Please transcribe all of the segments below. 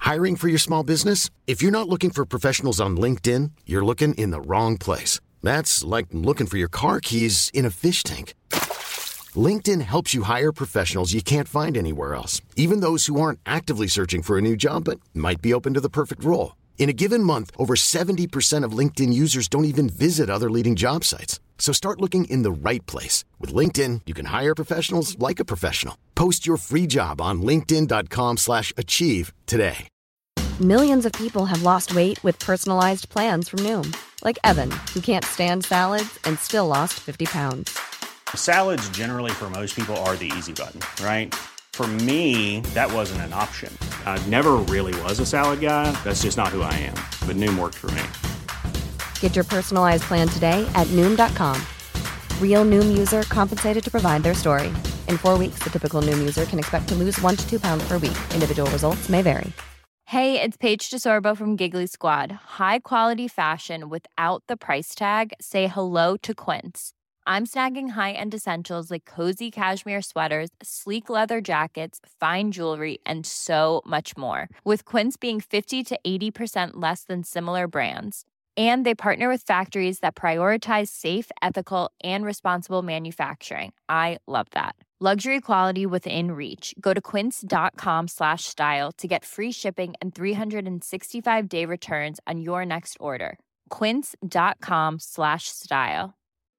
Hiring for your small business? If you're not looking for professionals on LinkedIn, you're looking in the wrong place. That's like looking for your car keys in a fish tank. LinkedIn helps you hire professionals you can't find anywhere else, even those who aren't actively searching for a new job but might be open to the perfect role. In a given month, over 70% of LinkedIn users don't even visit other leading job sites. So start looking in the right place. With LinkedIn, you can hire professionals like a professional. Post your free job on linkedin.com/achieve today. Millions of people have lost weight with personalized plans from Noom. Like Evan, who can't stand salads and still lost 50 pounds. Salads generally for most people are the easy button, right? For me, that wasn't an option. I never really was a salad guy. That's just not who I am. But Noom worked for me. Get your personalized plan today at Noom.com. Real Noom user compensated to provide their story. In 4 weeks, the typical Noom user can expect to lose 1 to 2 pounds per week. Individual results may vary. Hey, it's Paige DeSorbo from Giggly Squad. High quality fashion without the price tag. Say hello to Quince. I'm snagging high-end essentials like cozy cashmere sweaters, sleek leather jackets, fine jewelry, and so much more. With Quince being 50 to 80% less than similar brands. And they partner with factories that prioritize safe, ethical, and responsible manufacturing. I love that. Luxury quality within reach. Go to quince.com/style to get free shipping and 365-day returns on your next order. Quince.com/style.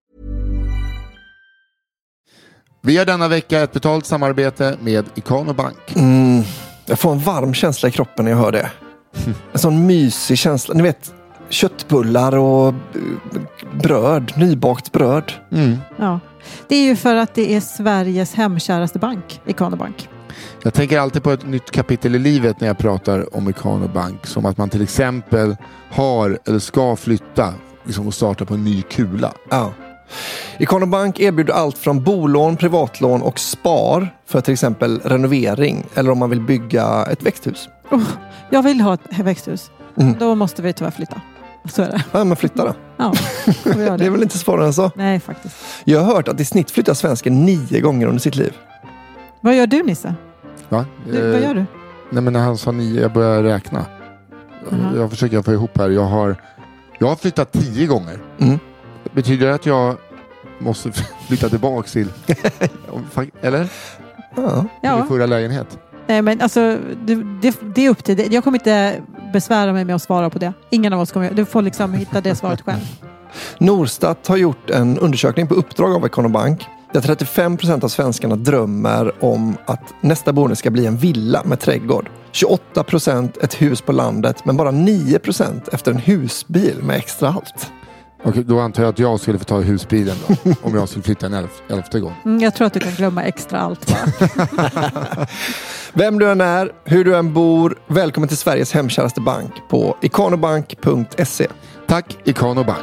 Vi har denna vecka ett betalt samarbete med Ikano Bank. Jag får en varm känsla i kroppen när jag hör det. En sån mysig känsla. Ni vet, köttbullar och bröd, nybakt bröd. Ja, det är ju för att det är Sveriges hemkäraste bank, Ikano Bank. Jag tänker alltid på ett nytt kapitel i livet när jag pratar om Ikano Bank. Som att man till exempel har eller ska flytta liksom, och starta på en ny kula. Ja. Ikano Bank erbjuder allt från bolån, privatlån och spar för till exempel renovering eller om man vill bygga ett växthus. Jag vill ha ett växthus. Då måste vi tyvärr flytta. Så är det. Ja, men flytta då. Ja, det är väl inte svårare än så? Nej, faktiskt. Jag har hört att i snitt flyttar svensken 9 gånger under sitt liv. Vad gör du, Nisse? Va? Vad gör du? Nej, men när han sa 9, jag börjar räkna. Jag försöker få ihop här. Jag har flyttat 10 gånger. Betyder det att jag måste flytta tillbaka till eller? Till förra lägenhet? Nej, men alltså det är upp till det. Jag kommer inte besvära mig med att svara på det. Ingen av oss kommer. Du får liksom hitta det svaret själv. Norstat har gjort en undersökning på uppdrag av Ikano Bank där 35% av svenskarna drömmer om att nästa boende ska bli en villa med trädgård. 28% ett hus på landet, men bara 9% efter en husbil med extra allt. Okej, då antar jag att jag skulle få ta husbilen då, om jag skulle flytta en 11:e gång. Jag tror att du kan glömma extra allt. Vem du än är, hur du än bor, välkommen till Sveriges hemkäraste bank på ikanobank.se. Tack, Ikano Bank.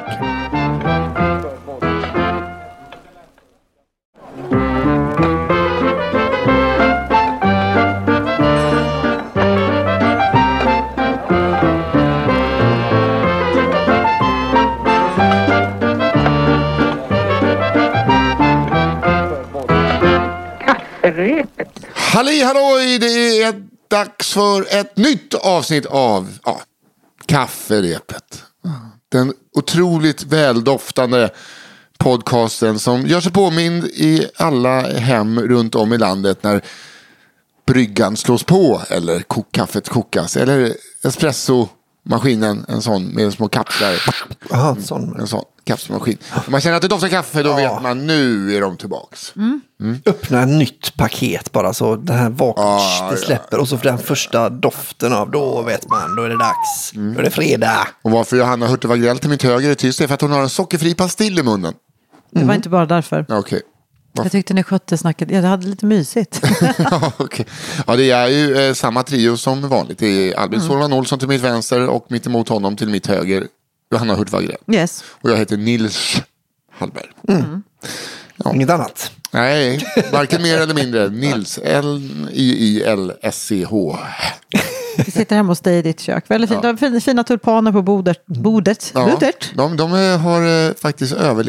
Halli halloj, det är dags för ett nytt avsnitt av Kafferepet. Den otroligt väldoftande podcasten som gör sig påmind i alla hem runt om i landet när bryggan slås på eller kaffet kokas eller espressomaskinen, en sån med små kapslar. En sån kaffemaskin. Om man känner att det doftar kaffe, då vet man nu är de tillbaks. Öppna ett nytt paket bara så det här det släpper och så för den första doften av, då vet man, då är det dags. Då är det fredag. Och varför Johanna Hurtig Wagrell till mitt höger är tyst är för att hon har en sockerfri pastill i munnen. Det var inte bara därför. Okej. Jag tyckte ni skötte snacket. Jag hade lite mysigt. Okay. Ja, det är ju samma trio som vanligt. Det är Albin Solvan Olsson till mitt vänster och mitt emot honom till mitt höger Johanna Hurtig Wagrell. Yes. Och jag heter Nils Hallberg. Ja. Inget annat. Nej, varken mer eller mindre. Nils L-I-I-L-S-C-H. Vi sitter hemma hos dig i ditt kök. Väldigt fint. De har fina tulpaner på bordet. Ja, de har faktiskt överlevt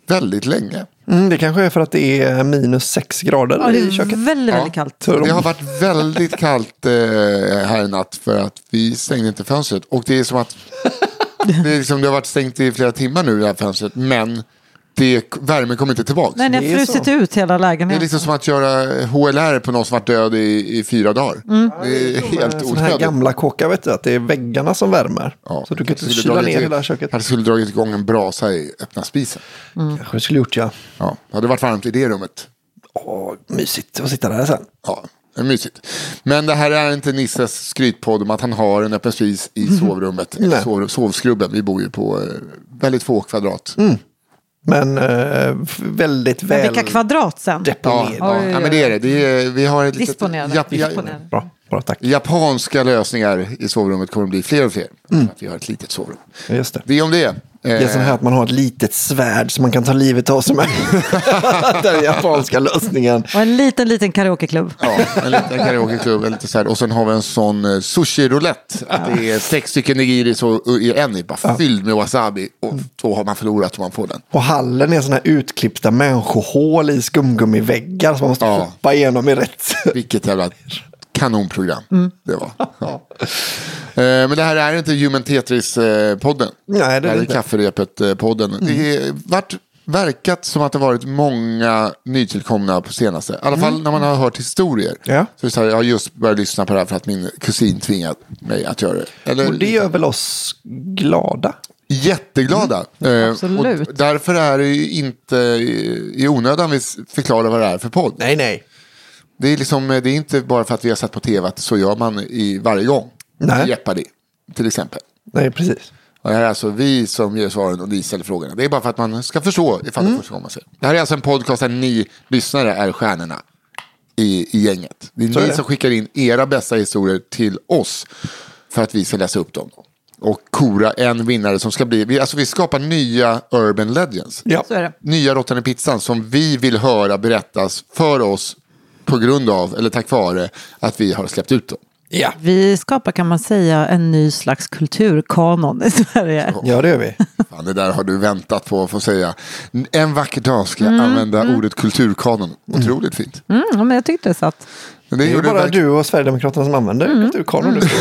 väldigt länge. Det kanske är för att det är minus 6 grader i köket. Väldigt kallt. Det har varit väldigt kallt här i natt för att vi stängde inte fönstret. Och det är som att det har varit stängt i flera timmar nu, det här fönstret. Men värmen kommer inte tillbaka. Nej, ni har frusit ut hela lägenheten. Det är liksom som att göra HLR på någon som varit död i 4 dagar. Det är helt onödigt. Sådana här gamla kåkar, vet du, att det är väggarna som värmer. Ja, så du kan inte kyla ner hela köket. Jag skulle dragit igång en brasa i öppna spisen. Kanske det skulle gjort, ja. Ja, det hade varit varmt i det rummet. Mysigt att sitta där sen. Ja, det är mysigt. Men det här är inte Nisses skrytpodd om att han har en öppen spis i sovrummet. Sovskrubben. Vi bor ju på väldigt få kvadrat. Men väldigt väl... Men vilka kvadrat sen? Ja, men det är det. Vi har ett Disponerade. Bra, tack. Japanska lösningar i sovrummet kommer att bli fler och fler. Att vi har ett litet sovrum. Just det. Det är om det. Det är så här att man har ett litet svärd som man kan ta livet av sig med. Den japanska lösningen. Och en liten karaokeklubb. Ja, en liten karaokeklubb. Och sen har vi en sån sushi-roulette. Att det är 6 stycken nigiris i en bara fylld med wasabi. Och då har man förlorat om man får den. Och hallen är såna här utklippta människohål i skumgummiväggar som man måste hoppa igenom i rätt. Vilket jävla kanonprogram det var. Ja. Men det här är inte Human Tetris-podden. Nej, det är här inte. är Kafferepet-podden. Det har verkat som att det varit många nytillkomna på senaste. I alla fall när man har hört historier. Ja. Så det är så här, jag har just börjat lyssna på det här för att min kusin tvingat mig att göra det. Eller, Och det gör väl oss glada? Jätteglada. Absolut. Och därför är det ju inte i onödan vi förklarar vad det är för podd. Nej. Det är inte bara för att vi har sett på tv att så gör man i varje gång. Nej. Jeopardy, till exempel. Nej, precis. Och det här är alltså vi som ger svaren och ni ställer frågorna. Det är bara för att man ska förstå ifall det första gången man säger. Det här är alltså en podcast där ni lyssnare är stjärnorna i gänget. Det är ni som skickar in era bästa historier till oss för att vi ska läsa upp dem. Och kora en vinnare som ska bli... Vi skapar nya Urban Legends. Ja. Så är det. Nya Råttan i pizzan som vi vill höra berättas för oss på grund av, eller tack vare, att vi har släppt ut dem. Ja. Vi skapar, kan man säga, en ny slags kulturkanon i Sverige. Ja, det gör vi. Fan, det där har du väntat på att få säga. En vacker dag ska jag använda ordet kulturkanon. Otroligt fint. Ja, men jag tyckte det satt. Men Det är bara du och Sverigedemokraterna som använder kulturkanon nu.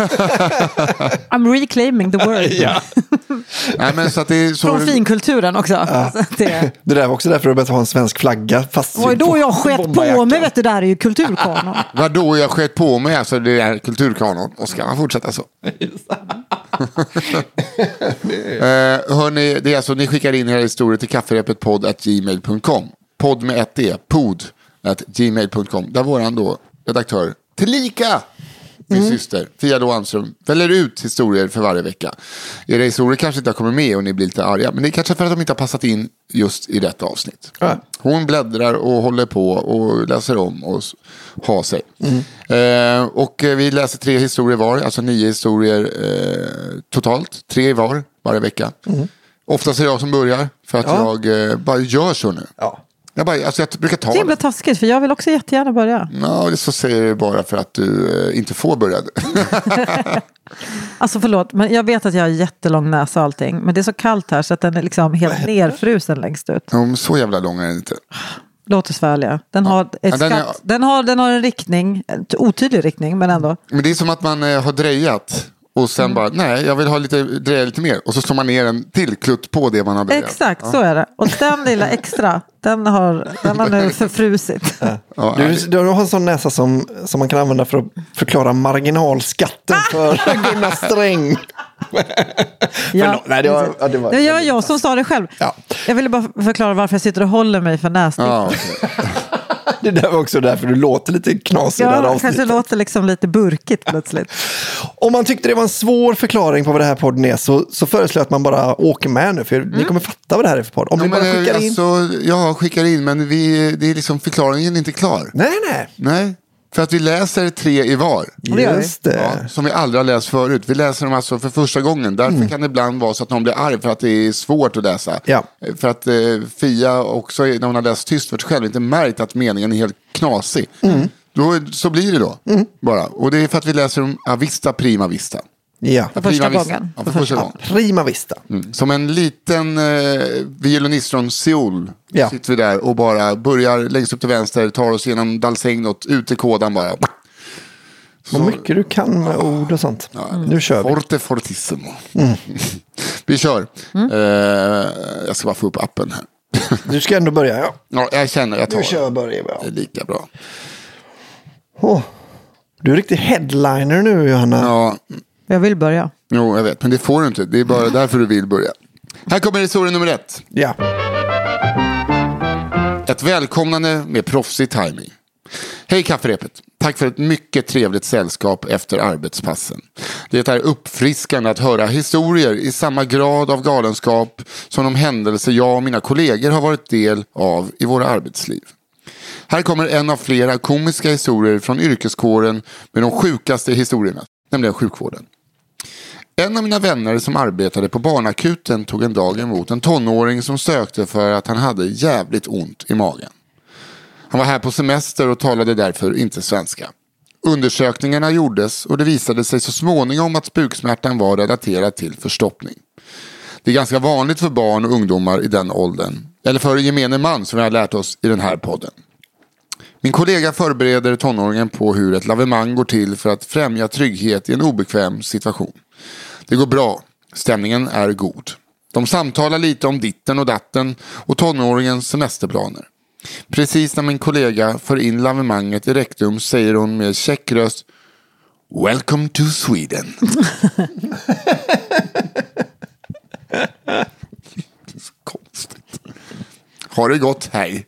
I'm reclaiming the word. Ja. Nej, men så att det är så... Från finkulturen också. Ja. Så det var också därför du började ha en svensk flagga fast. var då jag skett på mig, vet du, där är ju kulturkanon. Vadå jag skett på mig, alltså det är kulturkanon. Och ska man fortsätta så? Hörni, det är alltså, ni skickar in era historier till kafferepetpodd@gmail.com. Podd med ett D, pod@gmail.com. Där våran då redaktör tillika min syster Fia Loanström väljer ut historier för varje vecka. Era historier kanske inte har kommit med och ni blir lite arga, men det är kanske för att de inte har passat in just i rätt avsnitt. Hon bläddrar och håller på och läser om och har sig. Och vi läser 3 historier var, alltså 9 historier totalt, 3 var varje vecka. Oftast är det jag som börjar för att jag bara gör så nu. Jag brukar ta det är himla taskigt, för jag vill också jättegärna börja. det så säger du bara för att du inte får börja. Alltså förlåt, men jag vet att jag har jättelång näsa och allting. Men det är så kallt här så att den är liksom helt nerfrusen längst ut. Så jävla lång är den inte. Låt oss välja. Den har den har en riktning, en otydlig riktning, men ändå. Men det är som att man har drejat. Och sen bara, nej, jag vill ha dreja lite mer. Och så slår man ner en till klutt på det man har drejat. Exakt, så är det. Och den lilla extra, den har nu förfrusit. Du har en sån näsa som man kan använda för att förklara marginalskatten för Gunnar Sträng. Det var jag som sa det själv. Jag ville bara förklara varför jag sitter och håller mig för nässtick. Det där var också därför du låter lite knasig där avsnittet. Kanske låter liksom lite burkigt plötsligt. Om man tyckte det var en svår förklaring på vad det här podden är så föreslår jag att man bara åker med nu, för ni kommer fatta vad det här är för podd. Om ni bara skickar in. Skickar in, men det är liksom förklaringen är inte klar. Nej. För att vi läser 3 i var. Just det. Som vi aldrig har läst förut. Vi läser dem alltså för första gången. Därför kan det ibland vara så att någon blir arg för att det är svårt att läsa. För att Fia också, när hon har läst tyst för sig själv, inte märkt att meningen är helt knasig. Så blir det då. Bara. Och det är för att vi läser dem vista prima vista. Ja. För första gången. Ja, för första gången. Prima vista. Som en liten violinist från Seoul sitter vi där och bara börjar längst upp till vänster, tar oss genom Dalsängnot, ut i kodan bara. Vad mycket du kan med ord och sånt. Nu kör vi. Forte fortissimo. Vi kör. Jag ska bara få upp appen här. Du ska ändå börja, ja. Ja, jag känner, jag tar Du kör börja. det. Det är lika bra. Du är riktigt headliner nu, Johanna. Ja, Jag vill börja. jo, jag vet. Men det får du inte. Det är bara därför du vill börja. Här kommer historia nummer 1. Ja. Ett välkomnande med proffsig timing. Hej kafferepet. Tack för ett mycket trevligt sällskap efter arbetspassen. Det är uppfriskande att höra historier i samma grad av galenskap som de händelser jag och mina kollegor har varit del av i våra arbetsliv. Här kommer en av flera komiska historier från yrkeskåren med de sjukaste historierna, nämligen sjukvården. En av mina vänner som arbetade på barnakuten tog en dag emot en tonåring som sökte för att han hade jävligt ont i magen. Han var här på semester och talade därför inte svenska. Undersökningarna gjordes och det visade sig så småningom att buksmärtan var relaterad till förstoppning. Det är ganska vanligt för barn och ungdomar i den åldern. Eller för gemene man som vi har lärt oss i den här podden. Min kollega förbereder tonåringen på hur ett lavemang går till för att främja trygghet i en obekväm situation. Det går bra. Stämningen är god. De samtalar lite om ditten och datten och tonåringens semesterplaner. Precis när min kollega för in lavemanget i rektum säger hon med käck röst: Welcome to Sweden. Det är så konstigt. Har det gått, hej.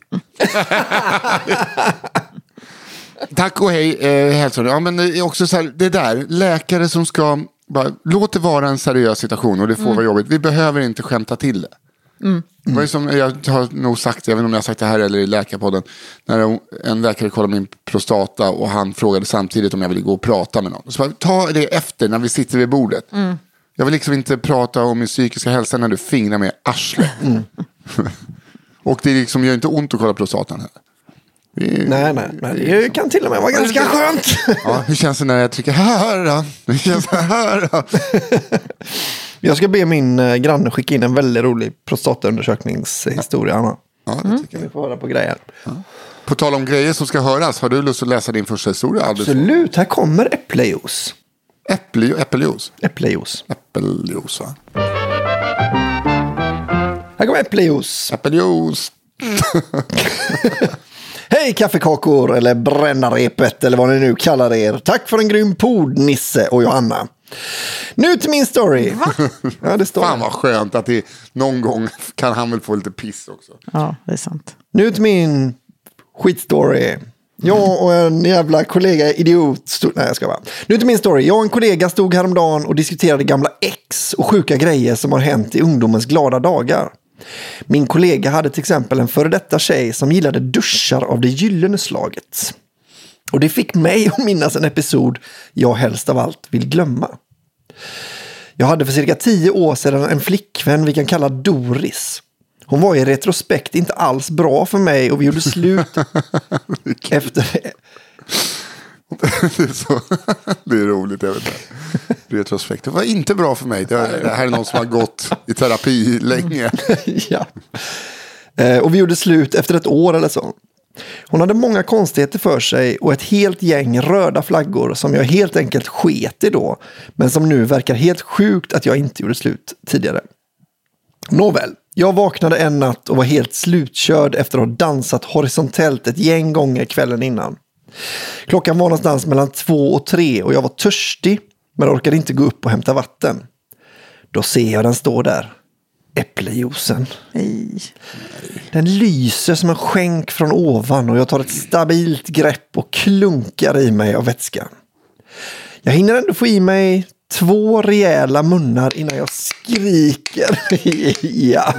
Tack och hej, hälsar. Ja, men det är också så här, det där, läkare som ska bara, låt det vara en seriös situation och det får vara jobbigt. Vi behöver inte skämta till det. Det var ju som jag har nog sagt, jag vet inte om jag har sagt det här eller i läkarpodden, när en läkare kollade min prostata och han frågade samtidigt om jag ville gå och prata med någon. Så bara, ta det efter när vi sitter vid bordet. Jag vill liksom inte prata om min psykiska hälsa när du fingrar med arslet. Och det liksom gör inte ont att kolla prostatan här. Nej. Det kan till och med vara ganska skönt. Ja, hur känns det när jag trycker här då? Hur känns det här då? Jag ska be min granne skicka in en väldigt rolig prostataundersökningshistoria, Anna. Ja, det tycker jag. Vi får höra på grejer. Ja. På tal om grejer som ska höras, har du lust att läsa din första historia? Absolut, här kommer äpplejuice. Äppeljuice? Äpplejuice, va? Här kommer äpplejuice. Äppeljuice. Hej kaffekakor eller brännarepet eller vad ni nu kallar er. Tack för en grym podd, Nisse och Johanna. Nu till min story. Ja, det står. Fan vad skönt att det någon gång kan han väl få lite piss också. Ja, det är sant. Nu till min skitstory. Jag och en jävla kollega idiot nej, jag ska bara. Nu till min story. Jag och en kollega stod häromdagen och diskuterade gamla ex och sjuka grejer som har hänt i ungdomens glada dagar. Min kollega hade till exempel en före detta tjej som gillade duschar av det gyllene slaget. Och det fick mig att minnas en episod jag helst av allt vill glömma. Jag hade för cirka 10 år sedan en flickvän vi kan kalla Doris. Hon var i retrospekt inte alls bra för mig och vi gjorde slut efter det. Det är roligt, jag vet inte. Retrospekt. Det var inte bra för mig. Det här är någon som har gått i terapi länge. Ja. Och vi gjorde slut efter 1 år eller så. Hon hade många konstigheter för sig och ett helt gäng röda flaggor som jag helt enkelt sket i då, men som nu verkar helt sjukt att jag inte gjorde slut tidigare. Nåväl, jag vaknade en natt och var helt slutkörd efter att ha dansat horisontellt ett gäng gånger kvällen innan. Klockan var någonstans mellan 2 och 3 och jag var törstig men orkade inte gå upp och hämta vatten. Då ser jag den stå där. Äpplejuicen. Nej. Den lyser som en skänk från ovan och jag tar ett stabilt grepp och klunkar i mig av vätskan. Jag hinner ändå få i mig 2 rejäla munnar innan jag skriker. Ja.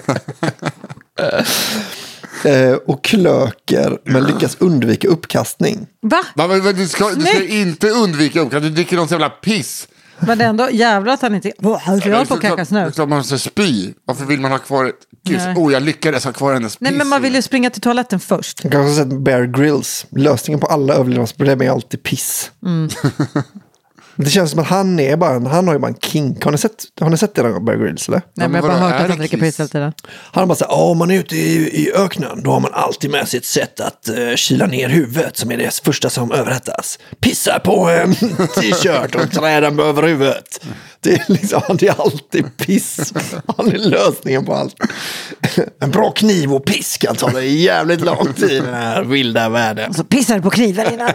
Och klöker men lyckas undvika uppkastning. Va? Du ska inte undvika uppkastning. Du dricker någon jävla piss. Men det är ändå jävlar att han inte... Jag får kackas nu. Man måste spy. Varför vill man ha kvar ett kiss? Jag lyckades ha kvar hennes piss. Nej, men man vill ju springa till toaletten först. Jag kanske har sett Bear Grylls. Lösningen på alla överlevnadsproblem är alltid piss. Det känns som att han har ju bara en kink. Har ni sett det någon gång, Bear Grylls, eller? Nej, men jag har bara hört att han dricker piss hela tiden. Han har bara sagt, om man är ute i öknen, då har man alltid med sig ett sätt att kyla ner huvudet, som är det första som överhettas. Pissa på en t-shirt och träden över huvudet. Det är liksom, det är alltid piss. Han är lösningen på allt. En bra kniv och pisk kan ta det jävligt lång tid i den här vilda världen. Och så pissar du på kniven innan.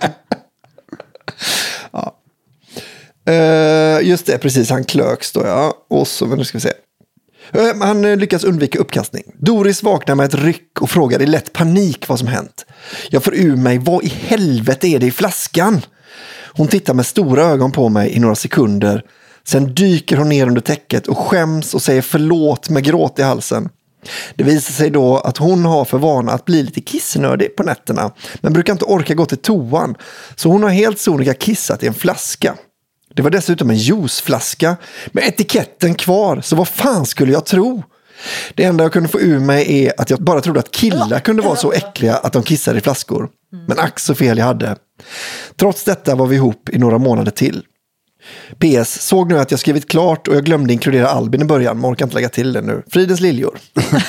Ja. Just det, precis. Han klöks då, ja. Och så, men nu ska vi se. Han lyckas undvika uppkastning. Doris vaknar med ett ryck och frågar i lätt panik vad som hänt. Jag får ur mig, vad i helvete är det i flaskan? Hon tittar med stora ögon på mig i några sekunder. Sen dyker hon ner under täcket och skäms och säger förlåt med gråt i halsen. Det visar sig då att hon har för vana att bli lite kissnödig på nätterna, men brukar inte orka gå till toan. Så hon har helt sonika kissat i en flaska. Det var dessutom en juiceflaska med etiketten kvar, så vad fan skulle jag tro? Det enda jag kunde få ur mig är att jag bara trodde att killar kunde vara så äckliga att de kissade i flaskor. Men ack så fel jag hade. Trots detta var vi ihop i några månader till. PS, såg nu att jag skrivit klart och jag glömde inkludera Albin i början. Man orkar inte lägga till det nu. Fridens liljor.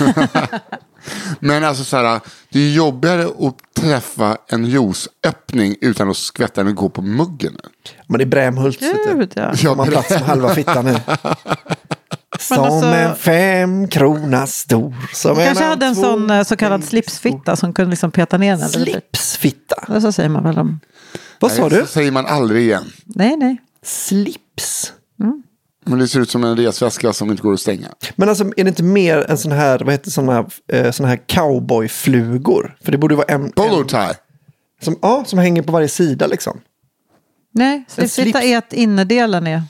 Men alltså så här, det är jobbigare att träffa en juiceöppning utan att skvätta den och gå på muggen. Men det är Brämhult. Ja. Man plats som halva fittan nu. Som alltså, en 5 krona stor. Som kanske hade en sån så kallad slipsfitta som kunde liksom peta ner den. Slipsfitta? Så säger man väl om. Vad sa du? Så säger man aldrig igen. Nej. Slips. Men det ser ut som en resväska som inte går att stänga. Men alltså, är det inte mer en sån här, vad heter såna här cowboyflugor? För det borde vara en Polo tie. Som hänger på varje sida liksom. Nej, slipsfitta är att innerdelen är.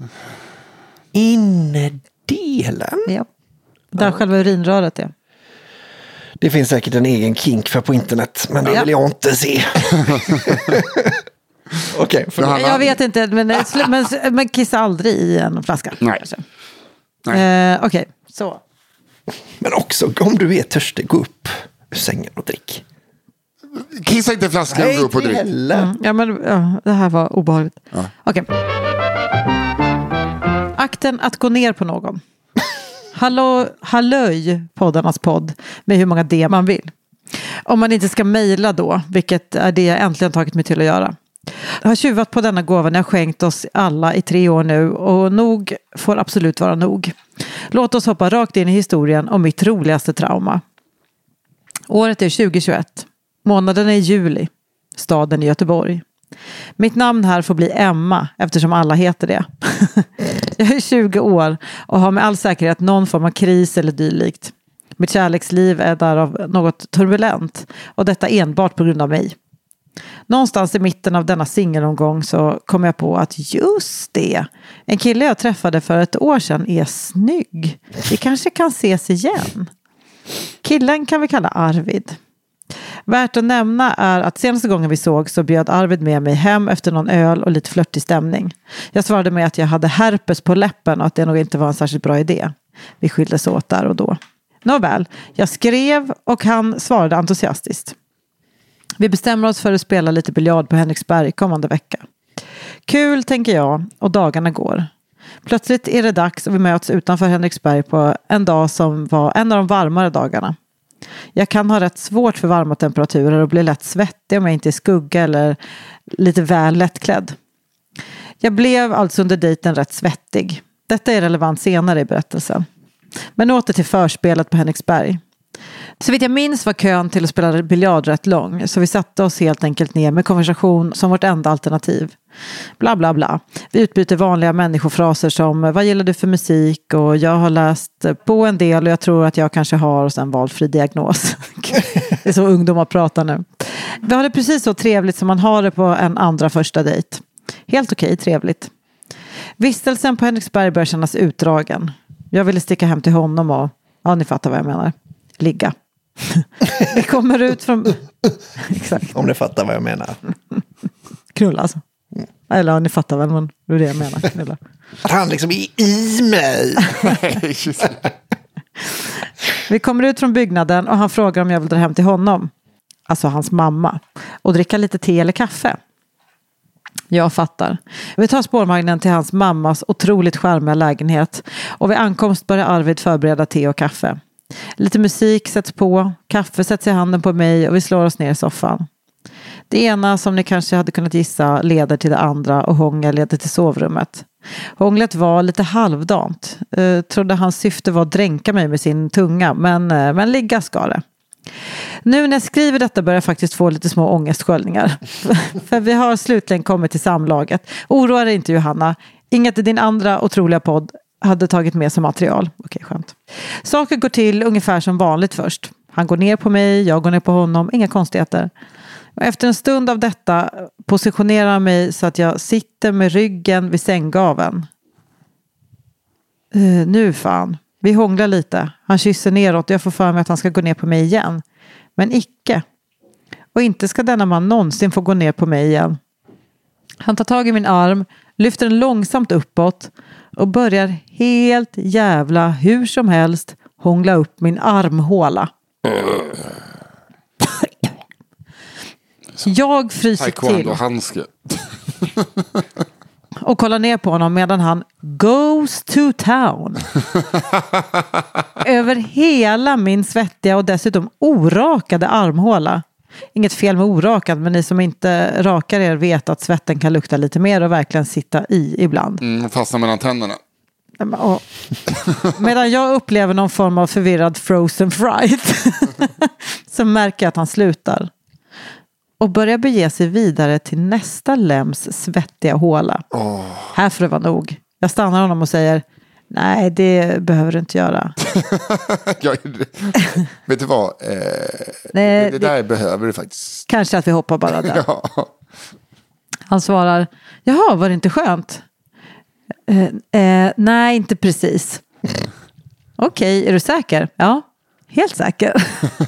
Innerdelen? Ja. Där själva urinröret är. Det finns säkert en egen kink för på internet, men det vill jag inte se. Okej, jag vet inte, men kissa aldrig i en flaska. Nej. Okej, så. Men också, om du är törstig, gå upp ur sängen och drick. Kissa inte flaskan och gå upp och drick. Ja, men det här var obehagligt. Ja. Okej. Akten att gå ner på någon. Hallöj, poddarnas podd, med hur många D man vill. Om man inte ska mejla då, vilket är det jag äntligen tagit mig till att göra. Jag har tjuvat på denna gåvan jag skänkt oss alla i 3 år nu, och nog får absolut vara nog. Låt oss hoppa rakt in i historien om mitt roligaste trauma. Året är 2021. Månaden är juli. Staden är Göteborg. Mitt namn här får bli Emma eftersom alla heter det. Jag är 20 år och har med all säkerhet någon form av kris eller dylikt. Mitt kärleksliv är därav något turbulent, och detta enbart på grund av mig. Någonstans i mitten av denna singelomgång så kom jag på att just det, en kille jag träffade för 1 år sedan är snygg. Vi kanske kan ses igen. Killen kan vi kalla Arvid. Värt att nämna är att senaste gången vi såg så bjöd Arvid med mig hem efter någon öl och lite flörtig stämning. Jag svarade med att jag hade herpes på läppen och att det nog inte var en särskilt bra idé. Vi skildes åt där och då. Nåväl, jag skrev och han svarade entusiastiskt. Vi bestämmer oss för att spela lite biljard på Henriksberg kommande vecka. Kul, tänker jag, och dagarna går. Plötsligt är det dags och vi möts utanför Henriksberg på en dag som var en av de varmare dagarna. Jag kan ha rätt svårt för varma temperaturer och bli lätt svettig om jag inte är skugga eller lite väl lättklädd. Jag blev alltså under dejten rätt svettig. Detta är relevant senare i berättelsen. Men åter till förspelet på Henriksberg. Så vitt jag minns var kön till att spela biljard rätt lång, så vi satte oss helt enkelt ner med konversation som vårt enda alternativ. Bla bla bla. Vi utbyter vanliga människofraser som vad gillar du för musik, och jag har läst på en del och jag tror att jag kanske har, och sen valfri diagnos. Det är så ungdomar pratar nu. Vi har det precis så trevligt som man har det på en andra första dejt. Helt okej, trevligt. Vistelsen på Henriksberg börjar kännas utdragen. Jag ville sticka hem till honom och, ja, ni fattar vad jag menar. Ligga. Vi kommer ut från... Exakt. Om ni fattar vad jag menar. Knulla alltså. Eller ni fattar väl hur det jag menar. Knulla. Att han liksom är i mig. Vi kommer ut från byggnaden och han frågar om jag vill dra hem till honom. Alltså hans mamma. Och dricka lite te eller kaffe. Jag fattar. Vi tar spårvagnen till hans mammas otroligt charmiga lägenhet och vid ankomst börjar Arvid förbereda te och kaffe. Lite musik sätts på, kaffe sätts i handen på mig och vi slår oss ner i soffan. Det ena, som ni kanske hade kunnat gissa, leder till det andra och hångel leder till sovrummet. Hånglet var lite halvdant. Trodde hans syfte var att dränka mig med sin tunga, men ligga ska det. Nu när jag skriver detta börjar jag faktiskt få lite små ångestsköljningar. För vi har slutligen kommit till samlaget. Oroa dig inte, Johanna. Inget i din andra otroliga podd hade tagit med som material. Okej, skönt. Saker går till ungefär som vanligt först. Han går ner på mig, jag går ner på honom. Inga konstigheter. Och efter en stund av detta positionerar han mig så att jag sitter med ryggen vid sänggaveln. Nu fan. Vi hånglar lite. Han kysser neråt och jag får för mig att han ska gå ner på mig igen. Men icke. Och inte ska denna man någonsin få gå ner på mig igen. Han tar tag i min arm, lyfter den långsamt uppåt och börjar helt jävla hur som helst hångla upp min armhåla. Jag fryser till. Och kollar ner på honom medan han goes to town. Över hela min svettiga och dessutom orakade armhåla. Inget fel med orakad, men ni som inte rakar er vet att svetten kan lukta lite mer och verkligen sitta i ibland. Fastnar mellan tänderna. Medan jag upplever någon form av förvirrad frozen fright så märker jag att han slutar. Och börjar bege sig vidare till nästa lems svettiga håla. Här får det vara nog. Jag stannar honom och säger: nej, det behöver du inte göra. Vet du vad? Nej, det där behöver du faktiskt. Kanske att vi hoppar bara där. Ja. Han svarar: jaha, var det inte skönt? Nej, inte precis. Okej, är du säker? Ja, helt säker.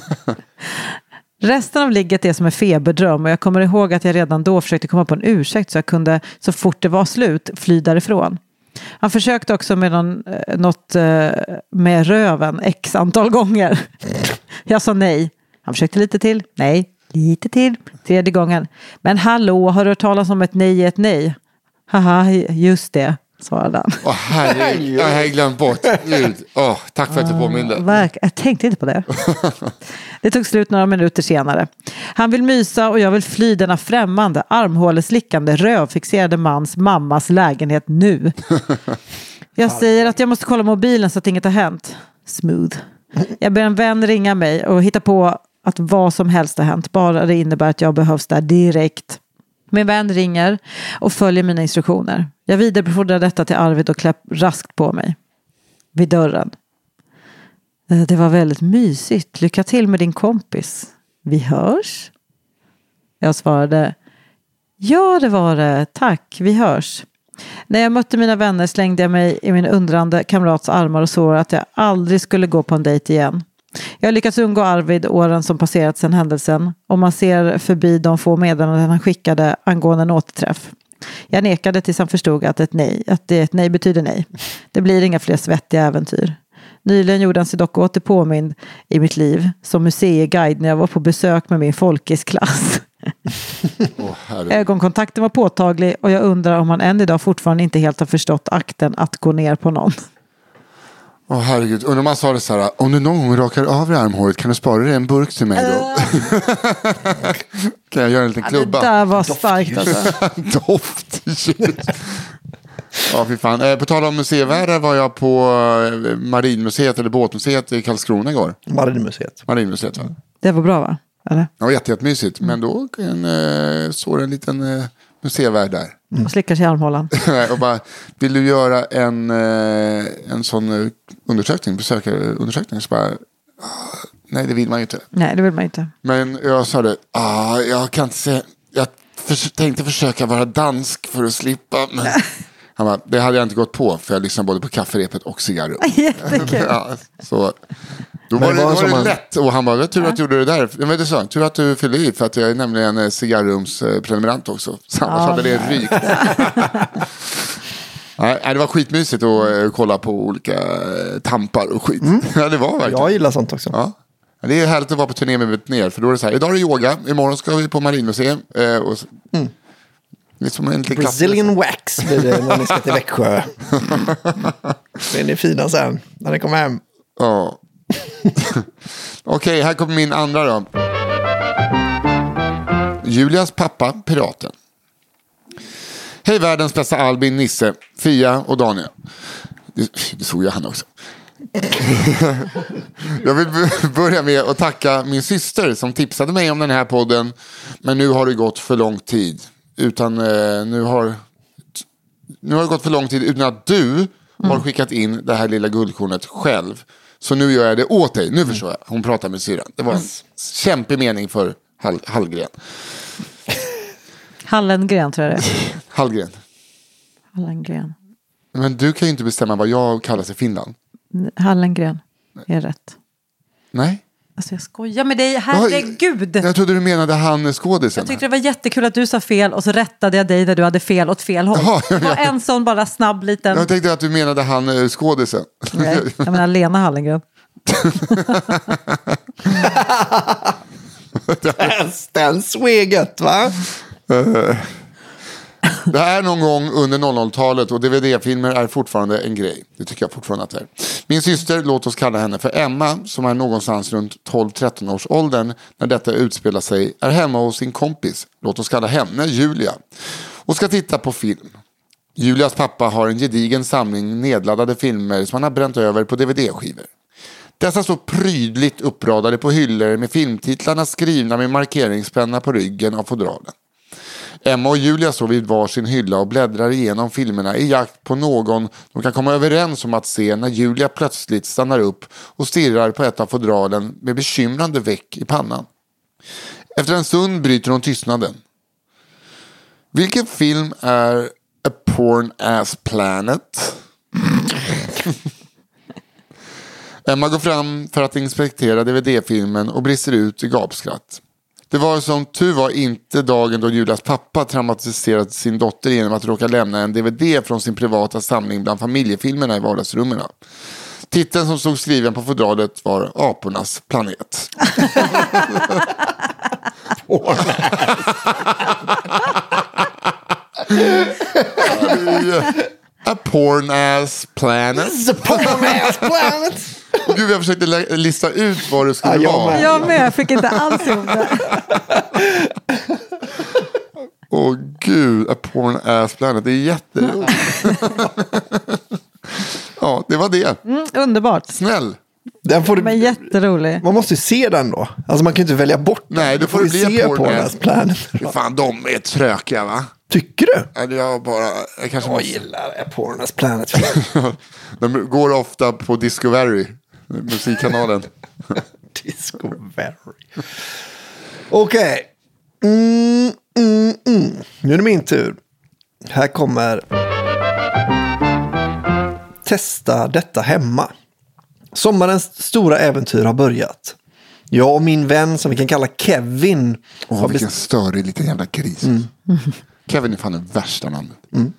Resten av ligget är som en feberdröm och jag kommer ihåg att jag redan då försökte komma på en ursäkt så jag kunde, så fort det var slut, fly därifrån. Han försökte också med något med röven x antal gånger. Jag sa nej. Han försökte lite till. Nej, lite till. 3:e gången. Men hallå, har du hört talas om ett nej är ett nej? Haha, just det, svarade han. Jag har glömt bort. Tack för att du påminde. Jag tänkte inte på det. Det tog slut några minuter senare. Han vill mysa och jag vill fly denna främmande, armhåleslickande, rövfixerade mans mammas lägenhet nu. Jag säger att jag måste kolla mobilen så att inget har hänt. Smooth. Jag ber en vän ringa mig och hitta på att vad som helst har hänt. Bara det innebär att jag behövs där direkt. Min vän ringer och följer mina instruktioner. Jag vidarebefordrar detta till Arvid och klapp raskt på mig. Vid dörren. Det var väldigt mysigt. Lycka till med din kompis. Vi hörs. Jag svarade: ja, det var det. Tack, vi hörs. När jag mötte mina vänner slängde jag mig i min undrande kamrats armar och såg att jag aldrig skulle gå på en dejt igen. Jag har lyckats undgå Arvid åren som passerat sedan händelsen och man ser förbi de få meddelanden han skickade angående en återträff. Jag nekade tills han förstod att ett nej betyder nej. Det blir inga fler svettiga äventyr. Nyligen gjorde han sig dock åter påmind i mitt liv som museiguide när jag var på besök med min folkisklass. Ögonkontakten var påtaglig och jag undrar om han än idag fortfarande inte helt har förstått akten att gå ner på någon. Herregud, och när man sa det så här: om du någon gång rakar av dig armhåret kan du spara dig en burk till mig då? Kan jag göra en liten klubba? Det där var starkt alltså. Doftljus. Ja, fy fan. På tal om museivärldar var jag på Marinmuseet eller Båtmuseet i Karlskrona igår. Marinmuseet, va? Det var bra, va? Eller? Ja, jättemysigt. Men då såg en liten museivärd där. Och slickar sig i armhålan. Och bara, vill du göra en sån undersökning, besökarundersökning? Så bara, nej, det vill man ju inte. Nej, det vill man inte. Men jag sa det, jag kan inte säga, jag tänkte försöka vara dansk för att slippa, men han bara, det hade jag inte gått på för jag lyssnade både på kafferepet och cigarrum. Jättekul. Ja, så då var det lätt och han bara, tur att du gjorde det där. Men det sa, tur att du fyllde i för att jag är nämligen cigarrumsprenumerant också. Så annars hade det rykt. Nej, det var skitmysigt att kolla på olika tampar och skit. Ja, det var verkligen. Jag gillar sånt också. Ja. Det är härligt att vara på turné med ner. För då är det så här, idag är det yoga, imorgon ska vi på Marinmuseum. Liksom en Brazilian wax blir det när ni ska till Växjö. Det är ni fina sen när ni kommer hem. Ja. Okej, här kommer min andra då. Julias pappa, piraten. Hej världens bästa Albin, Nisse, Fia och Daniel. Det såg jag han också. Jag vill börja med att tacka min syster som tipsade mig om den här podden. Men nu har det gått för lång tid. Nu har det gått för lång tid utan att du har skickat in det här lilla guldkornet själv. Så nu gör jag det åt dig. Nu förstår jag. Hon pratar med syrran. Det var en kämpig mening för Hallgren. Hallengren tror jag det är. Hallgren. Men du kan ju inte bestämma vad jag kallas i Finland. Hallengren är rätt. Nej. Alltså jag skojar med dig, herregud. Jag trodde du menade han skådisen. Jag tyckte det var jättekul att du sa fel och så rättade jag dig när du hade fel åt fel håll. Jaha, Det var en sån bara snabb liten. Jag tänkte att du menade han skådisen. Nej, jag menar Lena Hallengren. Den sveget, va? Det är någon gång under 00-talet och DVD-filmer är fortfarande en grej. Det tycker jag fortfarande att det är. Min syster, låt oss kalla henne för Emma, som är någonstans runt 12-13 års åldern när detta utspelar sig, är hemma hos sin kompis. Låt oss kalla henne Julia. Och ska titta på film. Julias pappa har en gedigen samling nedladdade filmer som han har bränt över på DVD-skivor. Dessa står prydligt uppradade på hyllor med filmtitlarna skrivna med markeringspenna på ryggen av fodralen. Emma och Julia står vid varsin hylla och bläddrar igenom filmerna i jakt på någon de kan komma överens om att se när Julia plötsligt stannar upp och stirrar på ett av fodralen med bekymrande veck i pannan. Efter en stund bryter hon tystnaden. Vilken film är A Porn Ass Planet? Emma går fram för att inspektera DVD-filmen och brister ut i gapskratt. Det var som tur var inte dagen då Julias pappa traumatiserade sin dotter genom att råka lämna en DVD från sin privata samling bland familjefilmerna i vardagsrummen. Titeln som stod skriven på fodralet var Apornas planet. A porn ass planet. A porn ass planet. Gud, jag försökte lista ut vad det skulle vara. Jag med, jag fick inte alls ihop det. Åh gud, A porn ass planet. Det är jätteroligt. Ja, det var det. Underbart. Snäll. Den får Men jätterolig. Man måste ju se den då. Alltså man kan ju inte välja bort den. Nej, då får du bli se Porn Ass Planet. Fan, de är trökiga, va? Tycker du? Eller jag gillar Porn Ass Planet. De går ofta på Discovery, musikkanalen. Discovery. Okej. Nu är det min tur. Här kommer testa detta hemma. Sommarens stora äventyr har börjat. Jag och min vän som vi kan kalla Kevin. Vilken störig liten jävla gris. Kevin är fan den värsta namnet.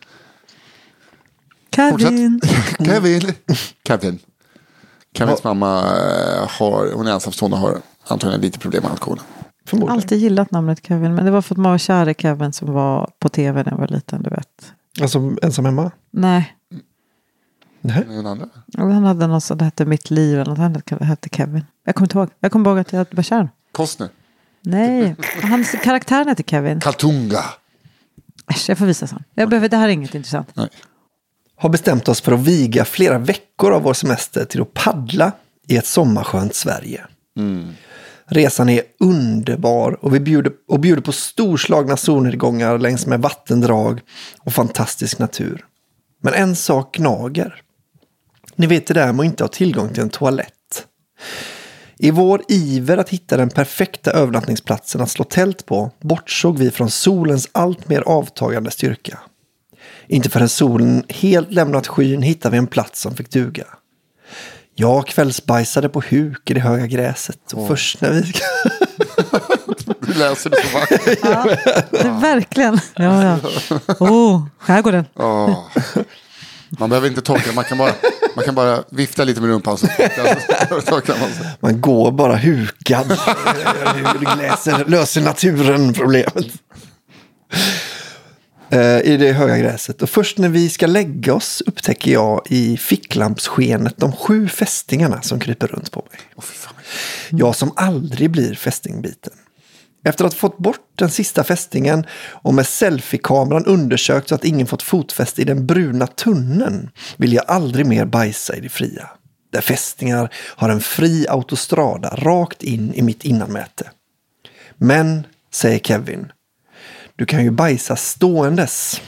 Kevin. Kevins mamma hon är ensamstående och har antagligen lite problem med alkoholen. Jag har alltid gillat namnet Kevin. Men det var för att man var kär i Kevin som var på tv när jag var liten, du vet. Alltså ensam hemma? Nej. Någon annan? Han hade något som hette Mitt liv eller något annat hette Kevin. Jag kommer ihåg att jag var kär. Costner? Nej, hans karaktären heter Kevin. Kaltunga. Äsch, jag får visa sånt. Det här är inget intressant. Nej. Har bestämt oss för att viga flera veckor av vår semester till att paddla i ett sommarskönt Sverige. Resan är underbar och vi bjuder på storslagna solnedgångar längs med vattendrag och fantastisk natur. Men en sak gnager. Ni vet det där med att inte ha tillgång till en toalett. I vår iver att hitta den perfekta övernattningsplatsen att slå tält på bortsåg vi från solens allt mer avtagande styrka. Inte förrän solen helt lämnat skyn hittade vi en plats som fick duga. Jag kvällsbajsade på huk i det höga gräset och först när vi... Du läser det så vackert. Ja, det är verkligen. Ja. Skärgården. Man behöver inte torka, man kan bara vifta lite med rumpan så torkar man sig. Man går bara hukad. Löser naturen problemet. I det höga gräset. Och först när vi ska lägga oss upptäcker jag i ficklampsskenet de 7 fästingarna som kryper runt på mig. Jag som aldrig blir fästingbiten. Efter att ha fått bort den sista fästingen och med selfie-kameran undersökt så att ingen fått fotfäste i den bruna tunneln vill jag aldrig mer bajsa i det fria. Där fästingar har en fri autostrada rakt in i mitt innanmäte. Men, säger Kevin, du kan ju bajsa ståendes.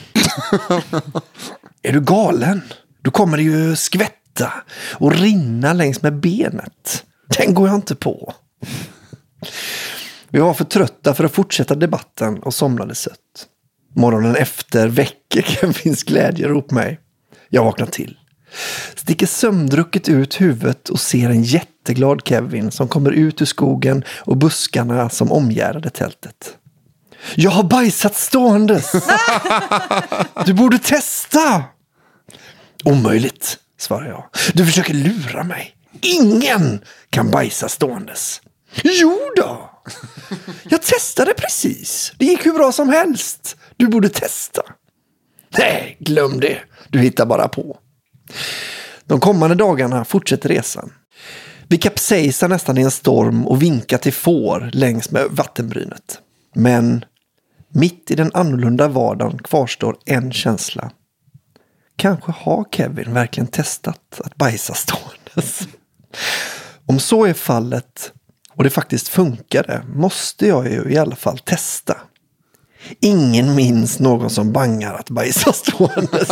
Är du galen? Då kommer det ju skvätta och rinna längs med benet. Den går jag inte på. Vi var för trötta för att fortsätta debatten och somnade sött. Morgonen efter väcker Kevins glädjerop mig. Jag vaknar till. Sticker sömndrucket ut huvudet och ser en jätteglad Kevin som kommer ut ur skogen och buskarna som omgärdade tältet. Jag har bajsat ståendes! Du borde testa! Omöjligt, svarar jag. Du försöker lura mig. Ingen kan bajsa ståendes. Jo då! Jag testade precis. Det gick hur bra som helst. Du borde testa. Nej, glöm det. Du hittar bara på. De kommande dagarna fortsätter resan. Vi kapsejsar nästan i en storm och vinkar till får längs med vattenbrynet. Men mitt i den annorlunda vardagen kvarstår en känsla. Kanske har Kevin verkligen testat att bajsa ståendes. Om så är fallet och det faktiskt funkade måste jag ju i alla fall testa. Ingen minns någon som bangar att bajsa ståendes.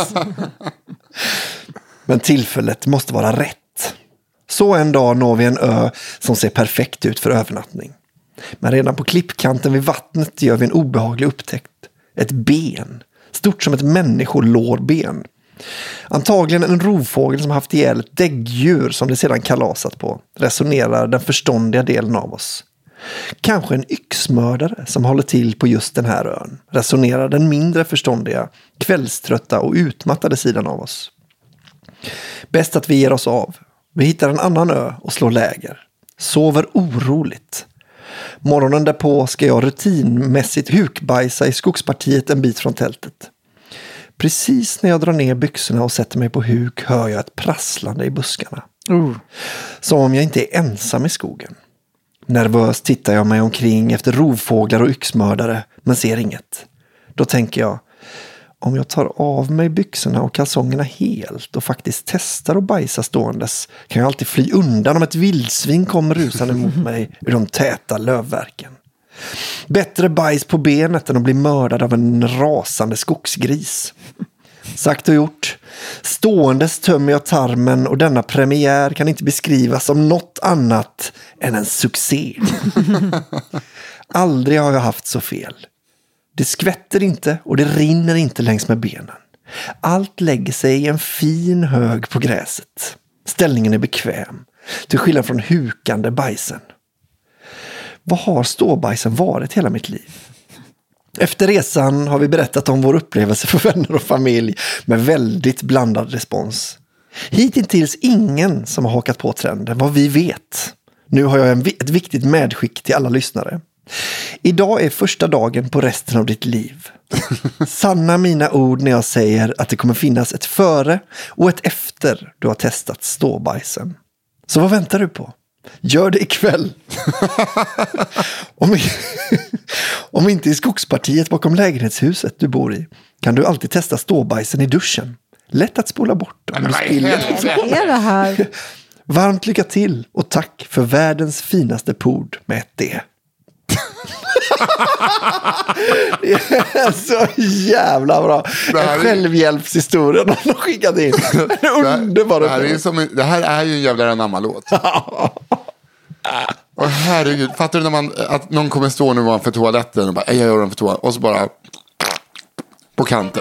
Men tillfället måste vara rätt. Så en dag når vi en ö som ser perfekt ut för övernattning. Men redan på klippkanten vid vattnet gör vi en obehaglig upptäckt. Ett ben, stort som ett människolårben. Antagligen en rovfågel som haft ihjäl ett däggdjur som det sedan kalasat på, resonerar den förståndiga delen av oss. Kanske en yxmördare som håller till på just den här ön, resonerar den mindre förståndiga, kvällströtta och utmattade sidan av oss. Bäst att vi ger oss av. Vi hittar en annan ö och slår läger. Sover oroligt. Morgonen därpå ska jag rutinmässigt hukbajsa i skogspartiet en bit från tältet. Precis när jag drar ner byxorna och sätter mig på huk hör jag ett prasslande i buskarna. Som om jag inte är ensam i skogen. Nervöst tittar jag mig omkring efter rovfåglar och yxmördare men ser inget. Då tänker jag, om jag tar av mig byxorna och kalsongerna helt och faktiskt testar att bajsa ståendes kan jag alltid fly undan om ett vildsvin kommer rusande mot mig ur de täta lövverken. Bättre bajs på benet än att bli mördad av en rasande skogsgris. Sagt och gjort. Ståendes tömmer jag tarmen och denna premiär kan inte beskrivas som något annat än en succé. Aldrig har jag haft så fel. Det skvätter inte och det rinner inte längs med benen. Allt lägger sig i en fin hög på gräset. Ställningen är bekväm, till skillnad från hukande bajsen. Vad har ståbajsen varit hela mitt liv? Efter resan har vi berättat om vår upplevelse för vänner och familj med väldigt blandad respons. Hittills ingen som har hakat på trenden, vad vi vet. Nu har jag ett viktigt medskick till alla lyssnare. Idag är första dagen på resten av ditt liv. Sanna mina ord när jag säger att det kommer finnas ett före och ett efter du har testat ståbajsen. Så vad väntar du på? Gör det ikväll. Om inte i skogspartiet bakom lägenhetshuset du bor i kan du alltid testa ståbajsen i duschen. Lätt att spola bort om du spiller. Vad är det här? Varmt lycka till och tack för världens finaste pord med ett D. Det är så jävla bra. En självhjälpshistoria de har skickat in. Det här är ju en jävla anamma-låt. Och herregud, fattar du att någon kommer stå nu ovanför toaletten och bara, jag gör den för toaletten och så bara på kanten.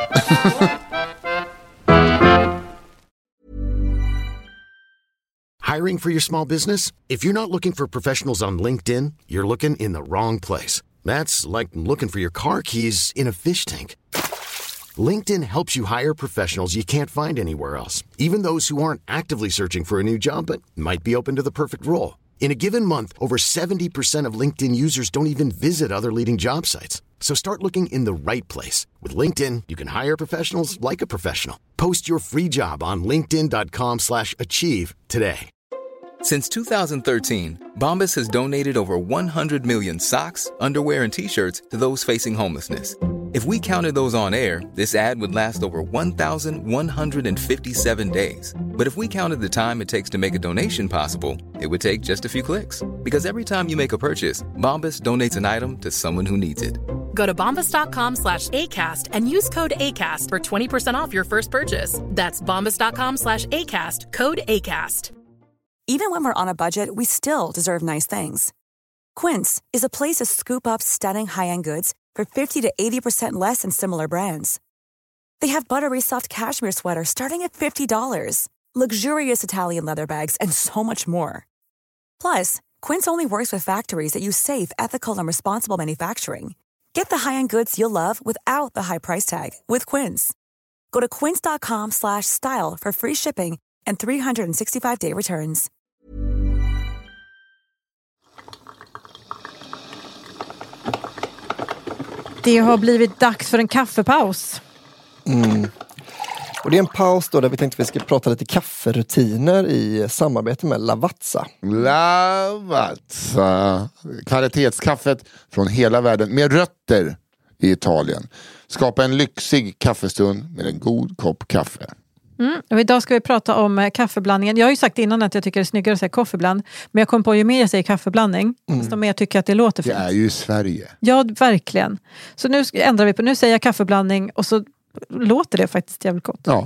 Hiring for your small business? If you're not looking for professionals on LinkedIn, you're looking in the wrong place. That's like looking for your car keys in a fish tank. LinkedIn helps you hire professionals you can't find anywhere else, even those who aren't actively searching for a new job but might be open to the perfect role. In a given month, over 70% of LinkedIn users don't even visit other leading job sites. So start looking in the right place. With LinkedIn, you can hire professionals like a professional. Post your free job on linkedin.com/achieve today. Since 2013, Bombas has donated over 100 million socks, underwear, and T-shirts to those facing homelessness. If we counted those on air, this ad would last over 1,157 days. But if we counted the time it takes to make a donation possible, it would take just a few clicks. Because every time you make a purchase, Bombas donates an item to someone who needs it. Go to bombas.com/ACAST and use code ACAST for 20% off your first purchase. That's bombas.com/ACAST, code ACAST. Even when we're on a budget, we still deserve nice things. Quince is a place to scoop up stunning high-end goods for 50 to 80% less than similar brands. They have buttery soft cashmere sweaters starting at $50, luxurious Italian leather bags, and so much more. Plus, Quince only works with factories that use safe, ethical, and responsible manufacturing. Get the high-end goods you'll love without the high price tag with Quince. Go to quince.com/style for free shipping and 365-day returns. Det har blivit dags för en kaffepaus. Och det är en paus då där vi tänkte att vi ska prata lite kafferutiner i samarbete med Lavazza. Lavazza. Kvalitetskaffet från hela världen med rötter i Italien. Skapa en lyxig kaffestund med en god kopp kaffe. Och idag ska vi prata om kaffeblandningen. Jag har ju sagt innan att jag tycker det är snyggare att säga koffebland. Men jag kom på ju mer jag säger kaffeblandning. Desto mer tycker jag att det låter fint. Det är ju i Sverige. Ja, verkligen. Så nu ändrar vi på, nu säger jag kaffeblandning och så låter det faktiskt jävligt gott. Ja.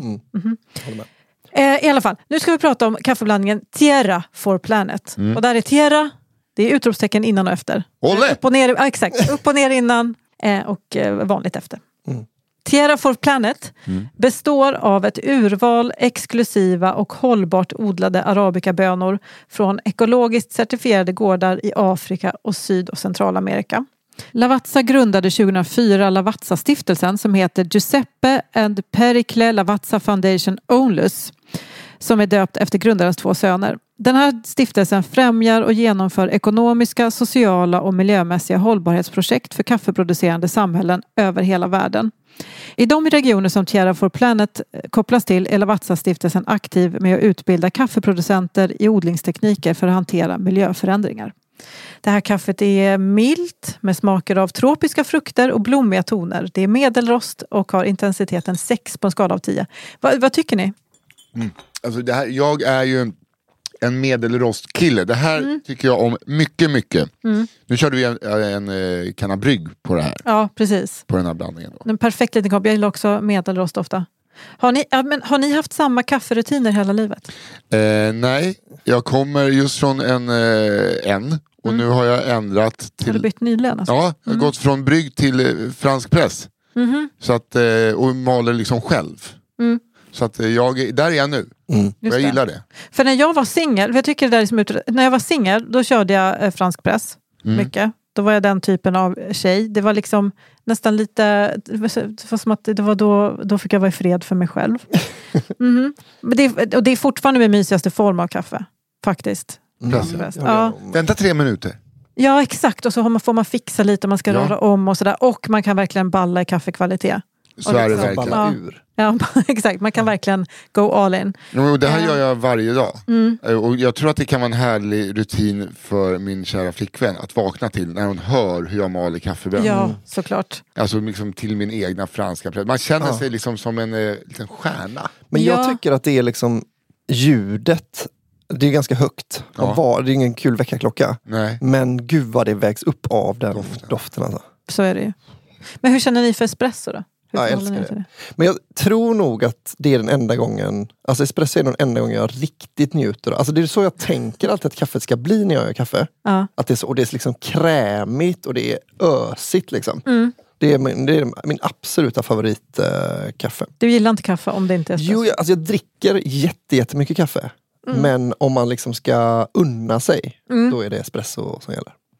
I alla fall, nu ska vi prata om kaffeblandningen Tierra for Planet. Och där är Tierra, det är utropstecken innan och efter. Olle! Upp och ner, exakt. Upp och ner innan och vanligt efter. Tierra for Planet består av ett urval exklusiva och hållbart odlade arabikabönor från ekologiskt certifierade gårdar i Afrika och Syd- och Centralamerika. Lavazza grundade 2004 Lavazza-stiftelsen som heter Giuseppe and Pericle Lavazza Foundation Onlus, som är döpt efter grundarens 2 söner. Den här stiftelsen främjar och genomför ekonomiska, sociala och miljömässiga hållbarhetsprojekt för kaffeproducerande samhällen över hela världen. I de regioner som Tierra for Planet kopplas till är Lavazza-stiftelsen aktiv med att utbilda kaffeproducenter i odlingstekniker för att hantera miljöförändringar. Det här kaffet är milt med smaker av tropiska frukter och blommiga toner. Det är medelrost och har intensiteten 6 på en skala av 10. Vad tycker ni? Alltså det här, jag är ju en medelrostkille. Det här tycker jag om mycket. Nu körde vi en kanna brygg på det här. Ja, precis. På den här blandningen då. En perfekt liten kopp. Jag gillar också medelrost ofta. Har ni haft samma kafferutiner hela livet? Nej, jag kommer just från en och nu har jag ändrat till... Har du bytt nyligen? Alltså? Ja, jag har gått från brygg till fransk press. Så att, och maler liksom själv. Så att där är jag nu. Jag gillar det. För när jag var singel, jag tycker det där är som när jag var singel, då körde jag fransk press mycket. Då var jag den typen av tjej. Det var liksom nästan lite, det var som att det var då fick jag vara i fred för mig själv. Men det är fortfarande min mysigaste form av kaffe, faktiskt. Ja. Vänta 3 minuter. Ja, exakt. Och så får man fixa lite, man ska röra om och sådär. Och man kan verkligen balla i kaffekvalitet. Så är det verkligen. Ja, exakt. Man kan verkligen go all in. Det här gör jag varje dag. Och jag tror att det kan vara en härlig rutin för min kära flickvän att vakna till när hon hör hur jag maler kaffebönor. Ja, såklart. Alltså liksom till min egna franska plätt. Man känner sig liksom som en liten stjärna. Men jag tycker att det är liksom ljudet. Det är ganska högt. Det är ingen kul väckarklocka. Nej. Men gud vad det vägs upp av den doften alltså. Så är det ju. Men hur känner ni för espresso då? Ja, jag älskar det. Men jag tror nog att det är den enda gången, alltså espresso är den enda gången jag riktigt njuter. Alltså det är så jag tänker alltid att kaffet ska bli när jag gör kaffe. Att det är så, och det är liksom krämigt och det är ösigt liksom. Det är min absoluta favoritkaffe. Du gillar inte kaffe om det inte är espresso? Jo, jag dricker jättemycket kaffe. Men om man liksom ska unna sig, då är det espresso som gäller.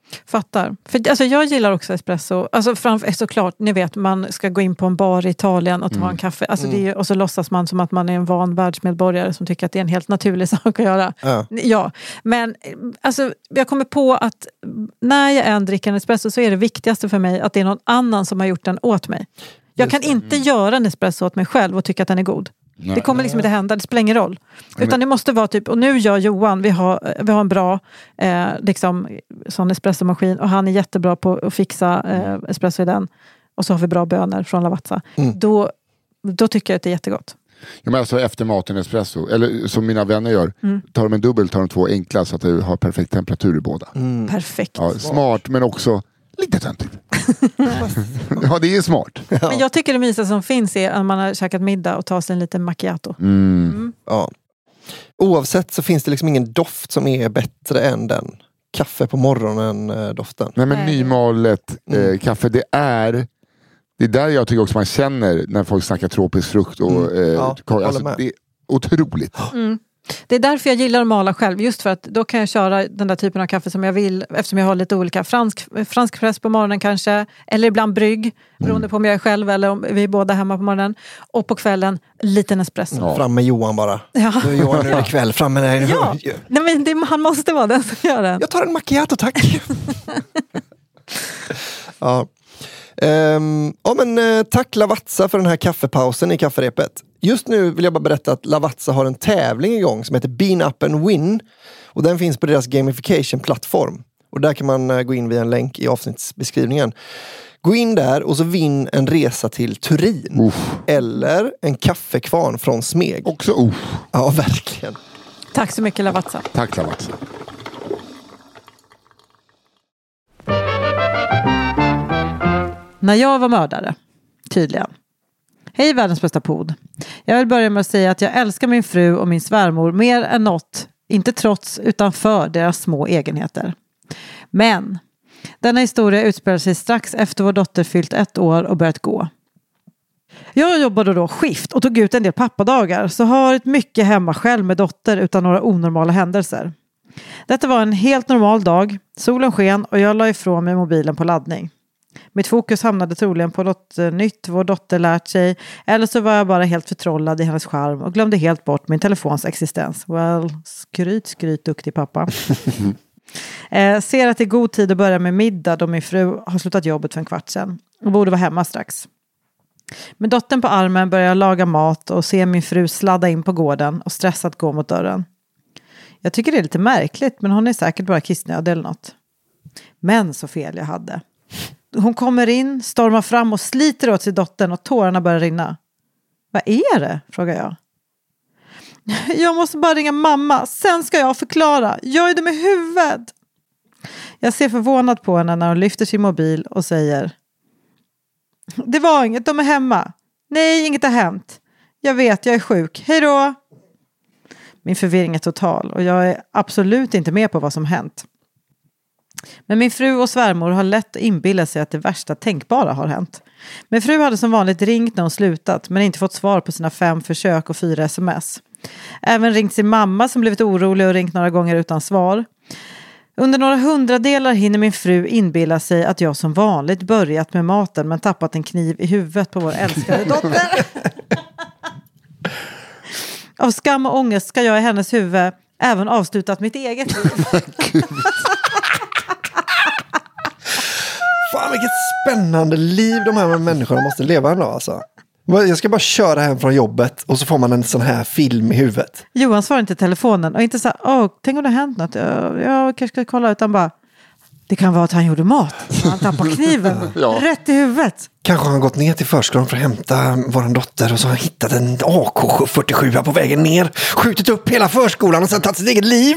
Fattar. För alltså, jag gillar också espresso. Alltså såklart, ni vet, man ska gå in på en bar i Italien och ta en kaffe. Alltså, och så låtsas man som att man är en van världsmedborgare som tycker att det är en helt naturlig sak att göra. Ja. Men alltså, jag kommer på att när jag än dricker en espresso så är det viktigaste för mig att det är någon annan som har gjort den åt mig. Jag kan inte göra en espresso åt mig själv och tycka att den är god. Nej. Det kommer liksom inte hända, det spelar ingen roll. Utan det måste vara typ, och nu gör Johan, vi har en bra liksom, sån espressomaskin och han är jättebra på att fixa espresso i den. Och så har vi bra bönor från Lavazza. Då tycker jag att det är jättegott. Ja, men alltså efter maten espresso, eller som mina vänner gör, tar de en dubbel, tar de 2 enkla så att det har perfekt temperatur i båda. Perfekt. Ja, smart men också lite töntigt. Ja, det är smart. Men jag tycker det mysiga som finns är att man har käkat middag och tar sig en liten macchiato. Ja. Oavsett så finns det liksom ingen doft som är bättre än den kaffe på morgonen doften. Nej, men nymalet kaffe, det är där jag tycker också man känner när folk snackar tropisk frukt och alltså, det är otroligt. Det är därför jag gillar att mala själv. Just för att då kan jag köra den där typen av kaffe som jag vill. Eftersom jag har lite olika fransk press på morgonen kanske. Eller ibland brygg. Beroende på om jag är själv eller om vi är båda hemma på morgonen. Och på kvällen, liten espresso. Ja. Fram med Johan bara. Ja. Nu är Johan nu är kväll. Fram med dig. Ja. Nej, men han måste vara den som gör den. Jag tar en macchiato, tack. Ja. Tack Lavazza för den här kaffepausen i kafferepet. Just nu vill jag bara berätta att Lavazza har en tävling igång som heter Bean Up and Win. Och den finns på deras gamification-plattform. Och där kan man gå in via en länk i avsnittsbeskrivningen. Gå in där och så vinn en resa till Turin. Eller en kaffekvarn från Smeg. Också Ja, verkligen. Tack så mycket Lavazza. Tack Lavazza. När jag var mördare, tydligen. Hej världens bästa podd. Jag vill börja med att säga att jag älskar min fru och min svärmor mer än något. Inte trots utan för deras små egenheter. Men denna historia utspelar sig strax efter vår dotter fyllt 1 år och börjat gå. Jag jobbade då skift och tog ut en del pappadagar. Så har varit mycket hemma själv med dotter utan några onormala händelser. Detta var en helt normal dag. Solen sken och jag la ifrån mig mobilen på laddning. Mitt fokus hamnade troligen på något nytt vår dotter lärt sig. Eller så var jag bara helt förtrollad i hennes charm och glömde helt bort min telefons existens. Well, skryt, duktig pappa. Ser att det är god tid att börja med middag då min fru har slutat jobbet för en kvart sedan. Och borde vara hemma strax. Med dottern på armen börjar jag laga mat och se min fru sladda in på gården och stressat gå mot dörren. Jag tycker det är lite märkligt men hon är säkert bara kissnödig eller något. Men så fel jag hade. Hon kommer in, stormar fram och sliter åt sig dottern och tårarna börjar rinna. Vad är det? Frågar jag. Jag måste bara ringa mamma, sen ska jag förklara. Jag är dum i huvudet. Jag ser förvånad på henne när hon lyfter sin mobil och säger: det var inget, de är hemma. Nej, inget har hänt. Jag vet, jag är sjuk. Hej då. Min förvirring är total och jag är absolut inte med på vad som hänt. Men min fru och svärmor har lätt inbillat sig att det värsta tänkbara har hänt. Min fru hade som vanligt ringt när hon slutat men inte fått svar på sina 5 försök och 4 sms. Även ringt sin mamma som blivit orolig och ringt några gånger utan svar. Under några hundradelar hinner min fru inbilla sig att jag som vanligt börjat med maten men tappat en kniv i huvudet på vår älskade dotter. Av skam och ångest ska jag i hennes huvud även avslutat mitt eget liv. Fan vilket spännande liv de här människorna måste leva ändå alltså. Jag ska bara köra hem från jobbet och så får man en sån här film i huvudet. Johan svarar inte i telefonen och inte så här, tänk om det har hänt något. Jag kanske ska kolla, utan bara, det kan vara att han gjorde mat. Han tappar kniven rätt i huvudet. Kanske har han gått ner till förskolan för att hämta våran dotter och så har han hittat en AK-47 på vägen ner. Skjutit upp hela förskolan och sen tagit sitt eget liv.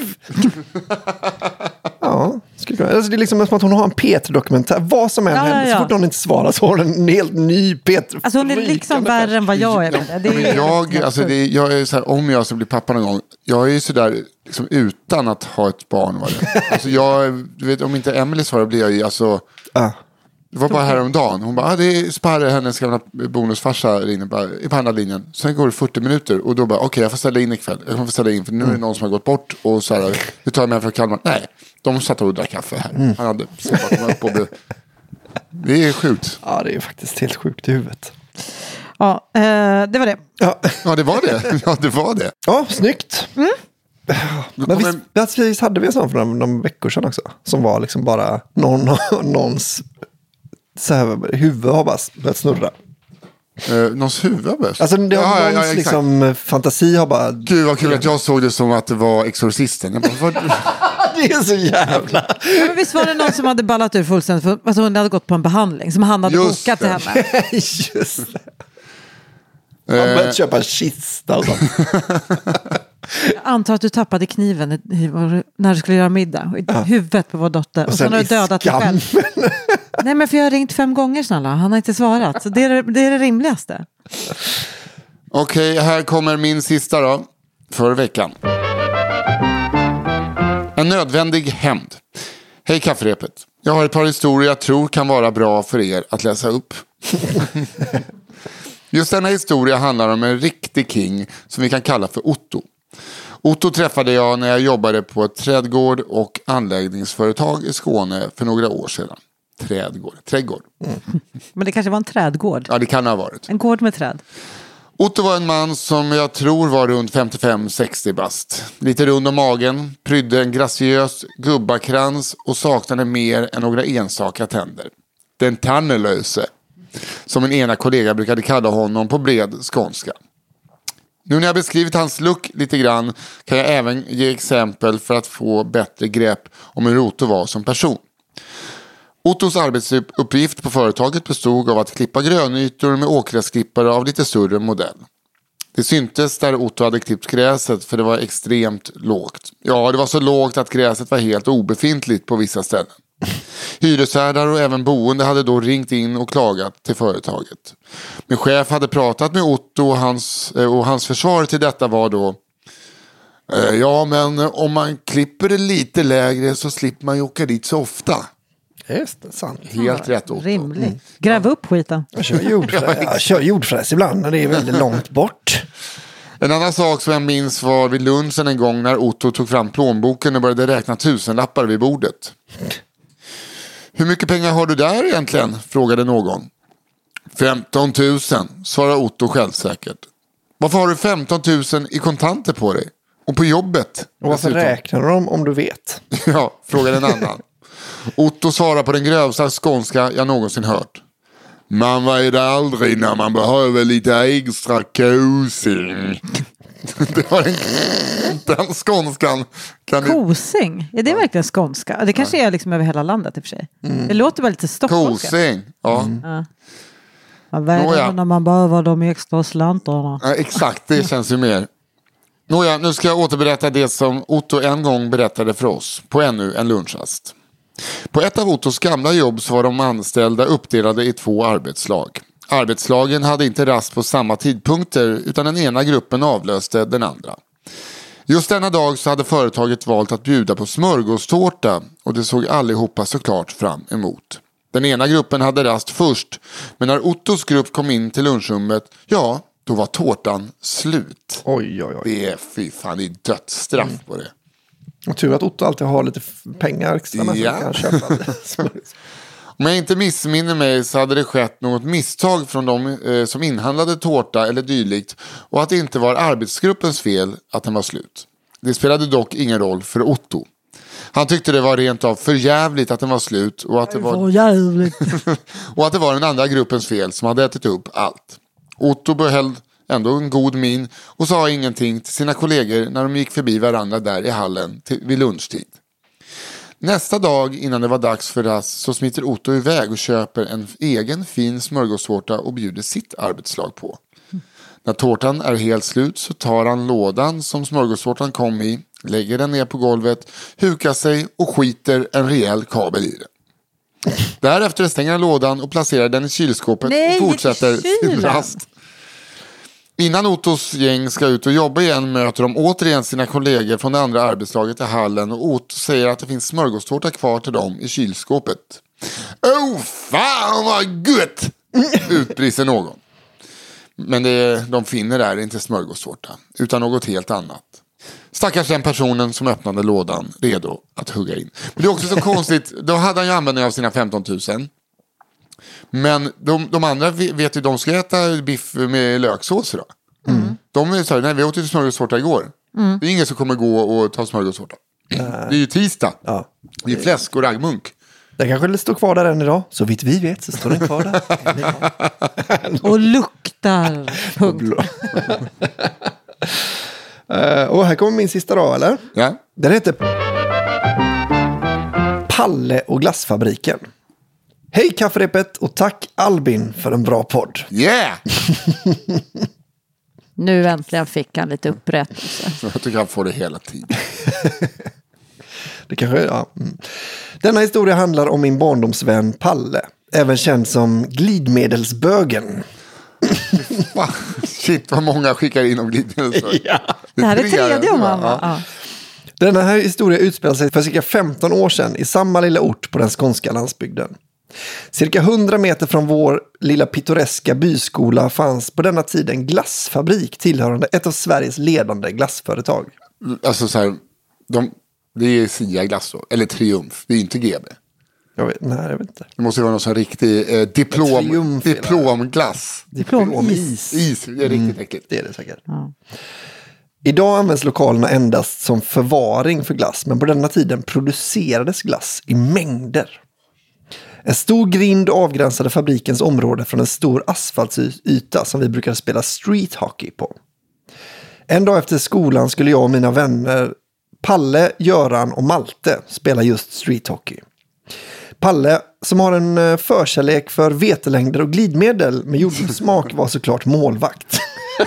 Ja, alltså det är liksom som att hon har en Peter-dokumentär. Vad som än händer, så fort någon inte svarar så har den en helt ny Peter. Alltså hon är liksom värre än vad jag är. Jag är så här, om jag ska bli pappa någon gång, jag är ju sådär liksom, utan att ha ett barn. Alltså du vet, om inte Emily svarar blir jag ju alltså... Det var bara häromdagen. Hon bara, det är Sparre, hennes gamla bonusfarsa i på andra linjen. Sen går det 40 minuter och då bara, okej, jag får ställa in ikväll. Jag får ställa in för nu är det någon som har gått bort och så här, nu tar jag med från Kalmar. Nej, de satt och drack kaffe här. Han hade upp och blev... Det är sjukt. Ja, det är faktiskt helt sjukt i huvudet. Ja, det var det. Ja, det var det. Ja, det var det. Ja, snyggt. Men visst hade vi en sån för några veckor sedan också. Som var liksom bara någons så här, huvud har bara börjat snurra. Någons huvud har börjat? Alltså det har någons liksom, fantasi har bara... Gud vad kul att jag såg det som att det var Exorcisten. Jag bara, det är så jävla... Ja, men visst var det någon som hade ballat ur fullständigt för alltså hon hade gått på en behandling som han hade bokat till henne. Just det. Han började köpa en kista och sånt. Jag antar att du tappade kniven när du skulle göra middag. Huvudet på vår dotter. Och sen har du dödat dig själv. Nej, men för jag har ringt 5 gånger snälla. Han har inte svarat. Så det är det rimligaste. Okej, här kommer min sista då. För veckan. En nödvändig hämnd. Hej kafferepet. Jag har ett par historier jag tror kan vara bra för er att läsa upp. Just denna historia handlar om en riktig king som vi kan kalla för Otto. Otto träffade jag när jag jobbade på ett trädgård och anläggningsföretag i Skåne för några år sedan. Trädgård. Men det kanske var en trädgård. Ja, det kan ha varit. En gård med träd. Otto var en man som jag tror var runt 55-60 bast. Lite rund om magen, prydde en graciös gubbakrans och saknade mer än några enstaka tänder. Den tannelöse, som en ena kollega brukade kalla honom på bred skånska. Nu när jag beskrivit hans look lite grann kan jag även ge exempel för att få bättre grepp om hur Otto var som person. Ottos arbetsuppgift på företaget bestod av att klippa grönytor med åkgräsklippare av lite större modell. Det syntes där Otto hade klippt gräset för det var extremt lågt. Ja, det var så lågt att gräset var helt obefintligt på vissa ställen. Hyresvärdar och även boende hade då ringt in och klagat till företaget. Min chef hade pratat med Otto och hans försvar till detta var då: ja, men om man klipper det lite lägre så slipper man ju åka dit så ofta. Just det, sant. Helt rätt, Otto. Rimligt. Gräv upp skiten. Jag kör jordfräs ibland när det är väldigt långt bort. En annan sak som jag minns var vid lunchen en gång när Otto tog fram plånboken och började räkna 1000-lappar vid bordet. Hur mycket pengar har du där egentligen? Frågade någon. 15 000, svarade Otto självsäkert. Varför har du 15 000 i kontanter på dig? Och på jobbet? Och varför räknar du dem om du vet? Ja, frågade en annan. Otto svarade på den grövsta skånska jag någonsin hört. Man vet aldrig när man behöver lite extra kosing. Det var den skånskan. Kosing? Är det verkligen skånska? Det kanske är liksom över hela landet i och för sig. Det låter väl lite stockholmska. Kosing, ja. Man vet när man behöver de extra slantarna. Ja, exakt, det känns ju mer. Nåja, nu ska jag återberätta det som Otto en gång berättade för oss på ännu en lunchrast. På ett av Ottos gamla jobb så var de anställda uppdelade i 2 arbetslag. Arbetslagen hade inte rast på samma tidpunkter utan den ena gruppen avlöste den andra. Just denna dag så hade företaget valt att bjuda på smörgåstårta och det såg allihopa såklart fram emot. Den ena gruppen hade rast först, men när Ottos grupp kom in till lunchrummet, ja, då var tårtan slut. Oj. Det är dödsstraff på det. Och tur att Otto alltid har lite pengar extra med ja. Kan köpa. Om jag inte missminner mig så hade det skett något misstag från de som inhandlade tårta eller dylikt och att det inte var arbetsgruppens fel att den var slut. Det spelade dock ingen roll för Otto. Han tyckte det var rent av förjävligt att den var slut och att det var och att det var den andra gruppens fel som hade ätit upp allt. Otto behöll ändå en god min och sa ingenting till sina kollegor när de gick förbi varandra där i hallen vid lunchtid. Nästa dag innan det var dags för rast så smiter Otto iväg och köper en egen fin smörgåstårta och bjuder sitt arbetslag på. När tårtan är helt slut så tar han lådan som smörgåstårtan kom i, lägger den ner på golvet, hukar sig och skiter en rejäl kabel i det. Därefter stänger han lådan och placerar den i kylskåpet och fortsätter sin rast. Innan Ottos gäng ska ut och jobba igen möter de återigen sina kollegor från det andra arbetslaget i hallen och Otto säger att det finns smörgåstårta kvar till dem i kylskåpet. Fan vad gött! Utbrister någon. Men de finner där inte smörgåstårta, utan något helt annat. Stackars den personen som öppnade lådan redo att hugga in. Men det är också så konstigt, då hade han ju användning av sina 15 000. Men de andra vet ju, de ska äta biff med löksås idag. De sa, nej vi åt ju smörgåstårta igår. Det är ingen som kommer gå och ta smörgåstårta. Det är ju tisdag. Ja. Det är fläsk och raggmunk. Det kanske står kvar där än idag. Så vitt vi vet så står den kvar där. Och luktar. Och här kommer min sista dag, eller? Ja. Den heter Palle och glassfabriken. Hej kafferepet och tack Albin för en bra podd. Yeah! Nu äntligen fick han lite upprättelse. Jag tycker han får det hela tiden. Det kanske, ja. Denna historia handlar om min barndomsvän Palle, även känd som glidmedelsbögen. Shit vad många skickar in om glidmedelsbögen. Ja. Det här är tredje om han. Ja. Denna här historia utspelar sig för cirka 15 år sedan i samma lilla ort på den skånska landsbygden. Cirka 100 meter från vår lilla pittoreska byskola fanns på denna tid en glassfabrik tillhörande ett av Sveriges ledande glassföretag. Alltså så här, det är Sia glass då, eller Triumf, det är inte GB. Jag vet inte. Det måste vara någon sån riktig diplomglass. Diplomis. Is, det är riktigt äckligt. Det är det säkert. Ja. Idag används lokalerna endast som förvaring för glass, men på denna tiden producerades glass i mängder. En stor grind avgränsade fabrikens område från en stor asfaltsyta som vi brukade spela street hockey på. En dag efter skolan skulle jag och mina vänner Palle, Göran och Malte spela just street hockey. Palle, som har en förkärlek för vetelängder och glidmedel med jordgubbssmak, var såklart målvakt.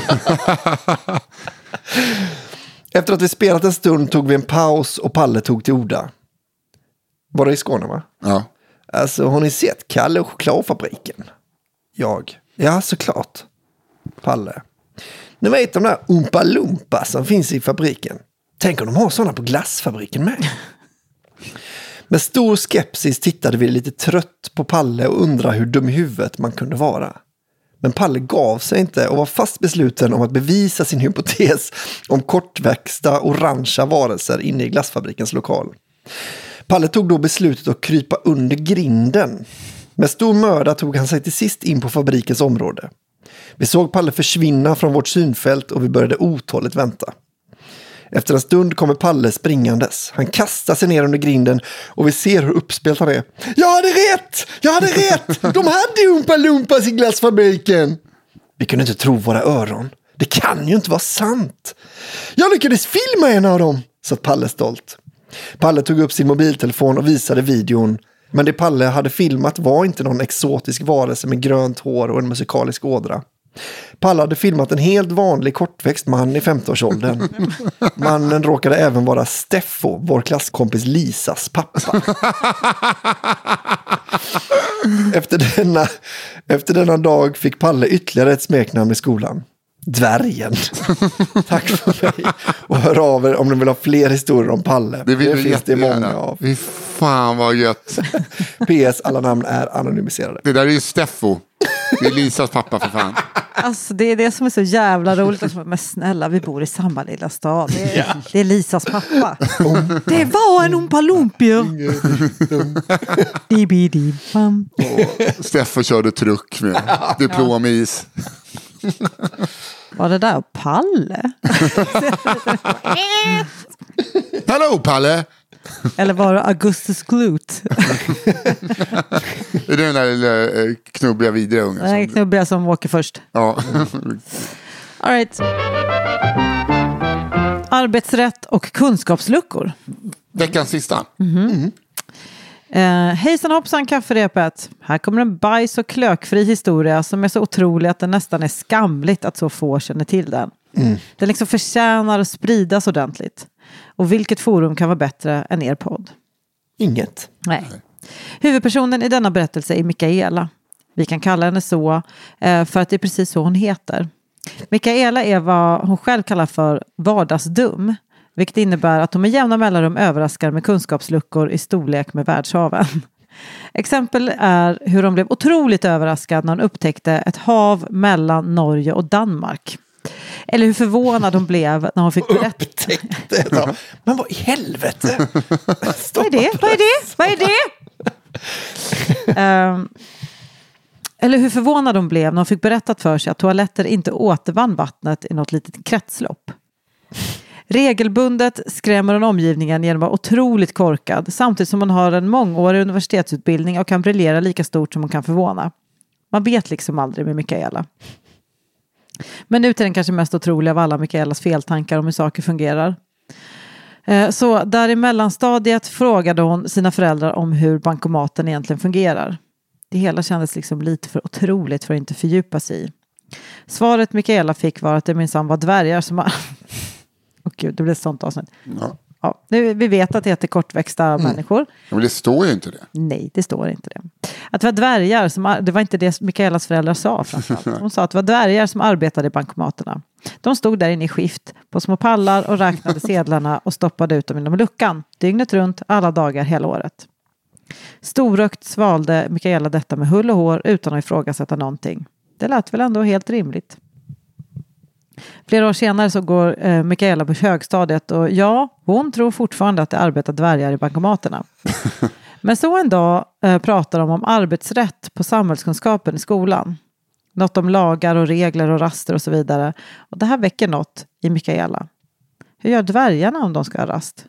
Efter att vi spelat en stund tog vi en paus och Palle tog till orda. Var det i Skåne, va? Ja. Alltså, har ni sett Kalle och chokladfabriken? Ja, såklart. Palle. Ni vet de där Oompa Loompa som finns i fabriken. Tänk om de har sådana på glassfabriken med. Med stor skepsis tittade vi lite trött på Palle och undrade hur dum i huvudet man kunde vara. Men Palle gav sig inte och var fast besluten om att bevisa sin hypotes om kortväxta orangea varelser inne i glassfabrikens lokal. Palle tog då beslutet att krypa under grinden. Med stor möda tog han sig till sist in på fabrikens område. Vi såg Palle försvinna från vårt synfält och vi började otåligt vänta. Efter en stund kommer Palle springandes. Han kastar sig ner under grinden och vi ser hur uppspelt han är. Jag hade rätt! De hade Oompa Loompas i glassfabriken! Vi kunde inte tro våra öron. Det kan ju inte vara sant. Jag lyckades filma en av dem, sa Palle stolt. Palle tog upp sin mobiltelefon och visade videon. Men det Palle hade filmat var inte någon exotisk varelse med grönt hår och en musikalisk ådra. Palle hade filmat en helt vanlig kortväxt man i 50-årsåldern. Mannen råkade även vara Steffo, vår klasskompis Lisas pappa. Efter denna dag fick Palle ytterligare ett smeknamn i skolan. Dvärgen. Tack för mig. Och hör av er om ni vill ha fler historier om Palle. Det finns det många av. Fy fan vad gött. PS, alla namn är anonymiserade. Det där är ju Steffo. Det är Lisas pappa för fan. Alltså det är det som är så jävla roligt. Men snälla, vi bor i samma lilla stad. Det är Lisas pappa. Det var en Oompa Loompa. Steffo körde truck med diplomis. Var det där Palle? Hallå Palle! Eller var det Augustus Gloot? Det är den där lilla knubbiga vidriga ungen. Den knubbiga som åker först. Ja. All right. Arbetsrätt och kunskapsluckor. Veckans sista. Hejsan hoppsan kafferepet. Här kommer en bajs- och klökfri historia som är så otrolig att det nästan är skamligt att så få känner till den. Den liksom förtjänar att spridas ordentligt. Och vilket forum kan vara bättre än er podd? Inget. Nej. Huvudpersonen i denna berättelse är Mikaela. Vi kan kalla henne så för att det är precis så hon heter. Mikaela är vad hon själv kallar för vardagsdum. Vilket innebär att hon med jämna mellanrum överraskar med kunskapsluckor i storlek med världshaven. Exempel är hur de blev otroligt överraskade när de upptäckte ett hav mellan Norge och Danmark. Eller hur förvånad de blev när hon fick berätta. Men vad i helvete? Vad är det? Eller hur förvånad de blev när de fick berättat för sig att toaletter inte återvann vattnet i något litet kretslopp. Regelbundet skrämmer hon omgivningen genom att vara otroligt korkad, samtidigt som hon har en mångårig universitetsutbildning och kan briljera lika stort som hon kan förvåna. Man vet liksom aldrig med Mikaela. Men nu till den kanske mest otroliga av alla Mikaelas feltankar om hur saker fungerar. Så där i mellanstadiet frågade hon sina föräldrar om hur bankomaten egentligen fungerar. Det hela kändes liksom lite för otroligt för att inte fördjupa sig i. Svaret Mikaela fick var att det minsann var dvärgar som har... Åh gud, det blev ett sånt avsnitt. Ja, nu, vi vet att det heter kortväxta människor. Ja, men det står ju inte det. Nej, det står inte det. Att det var dvärgar som... Det var inte det Mikaelas föräldrar sa framförallt. De sa att det var dvärgar som arbetade i bankomaterna. De stod där inne i skift på små pallar och räknade sedlarna och stoppade ut dem inom luckan. Dygnet runt, alla dagar, hela året. Storökt svalde Mikaela detta med hull och hår utan att ifrågasätta någonting. Det lät väl ändå helt rimligt. Flera år senare så går Mikaela på högstadiet och hon tror fortfarande att det arbetar dvärgar i bankomaterna. Men så en dag pratar de om arbetsrätt på samhällskunskapen i skolan. Något om lagar och regler och raster och så vidare. Och det här väcker något i Mikaela. Hur gör dvärgarna om de ska ha rast?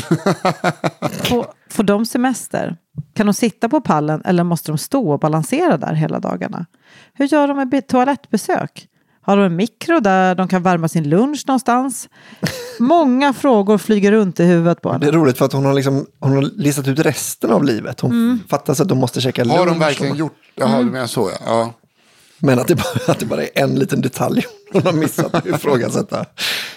Får de semester? Kan de sitta på pallen eller måste de stå och balansera där hela dagarna? Hur gör de med toalettbesök? Har de en mikro där de kan värma sin lunch någonstans? Många frågor flyger runt i huvudet på henne. Det är roligt för att hon har listat ut resten av livet. Hon fattar sig att de måste käka lunch. Har de verkligen gjort? Jaha, du menar så, ja. Men att det bara är en liten detalj hon har missat att ifrågasätta.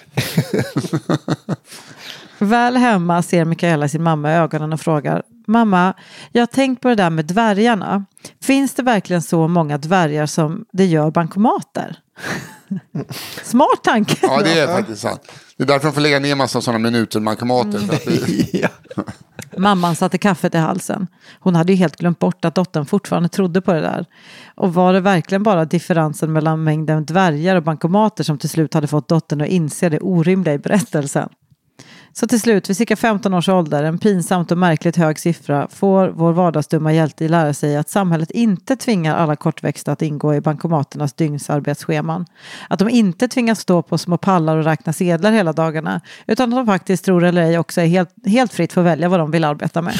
Väl hemma ser Mikaela sin mamma i ögonen och frågar: Mamma, jag har tänkt på det där med dvärgarna. Finns det verkligen så många dvärgar som det gör bankomater? Smart tanke. Ja, det är faktiskt sant. Det är därför de får lägga ner massa sådana minuter bankomater. Ja. Mamman satte kaffet i halsen. Hon hade ju helt glömt bort att dottern fortfarande trodde på det där. Och var det verkligen bara differensen mellan mängden dvärgar och bankomater som till slut hade fått dottern att inse det orimliga i berättelsen? Så till slut, vid cirka 15 års ålder, en pinsamt och märkligt hög siffra, får vår vardagsdumma hjälte lära sig att samhället inte tvingar alla kortväxta att ingå i bankomaternas dygnsarbetsscheman. Att de inte tvingas stå på små pallar och räkna sedlar hela dagarna, utan att de faktiskt, tror eller ej, också är helt fritt för att välja vad de vill arbeta med.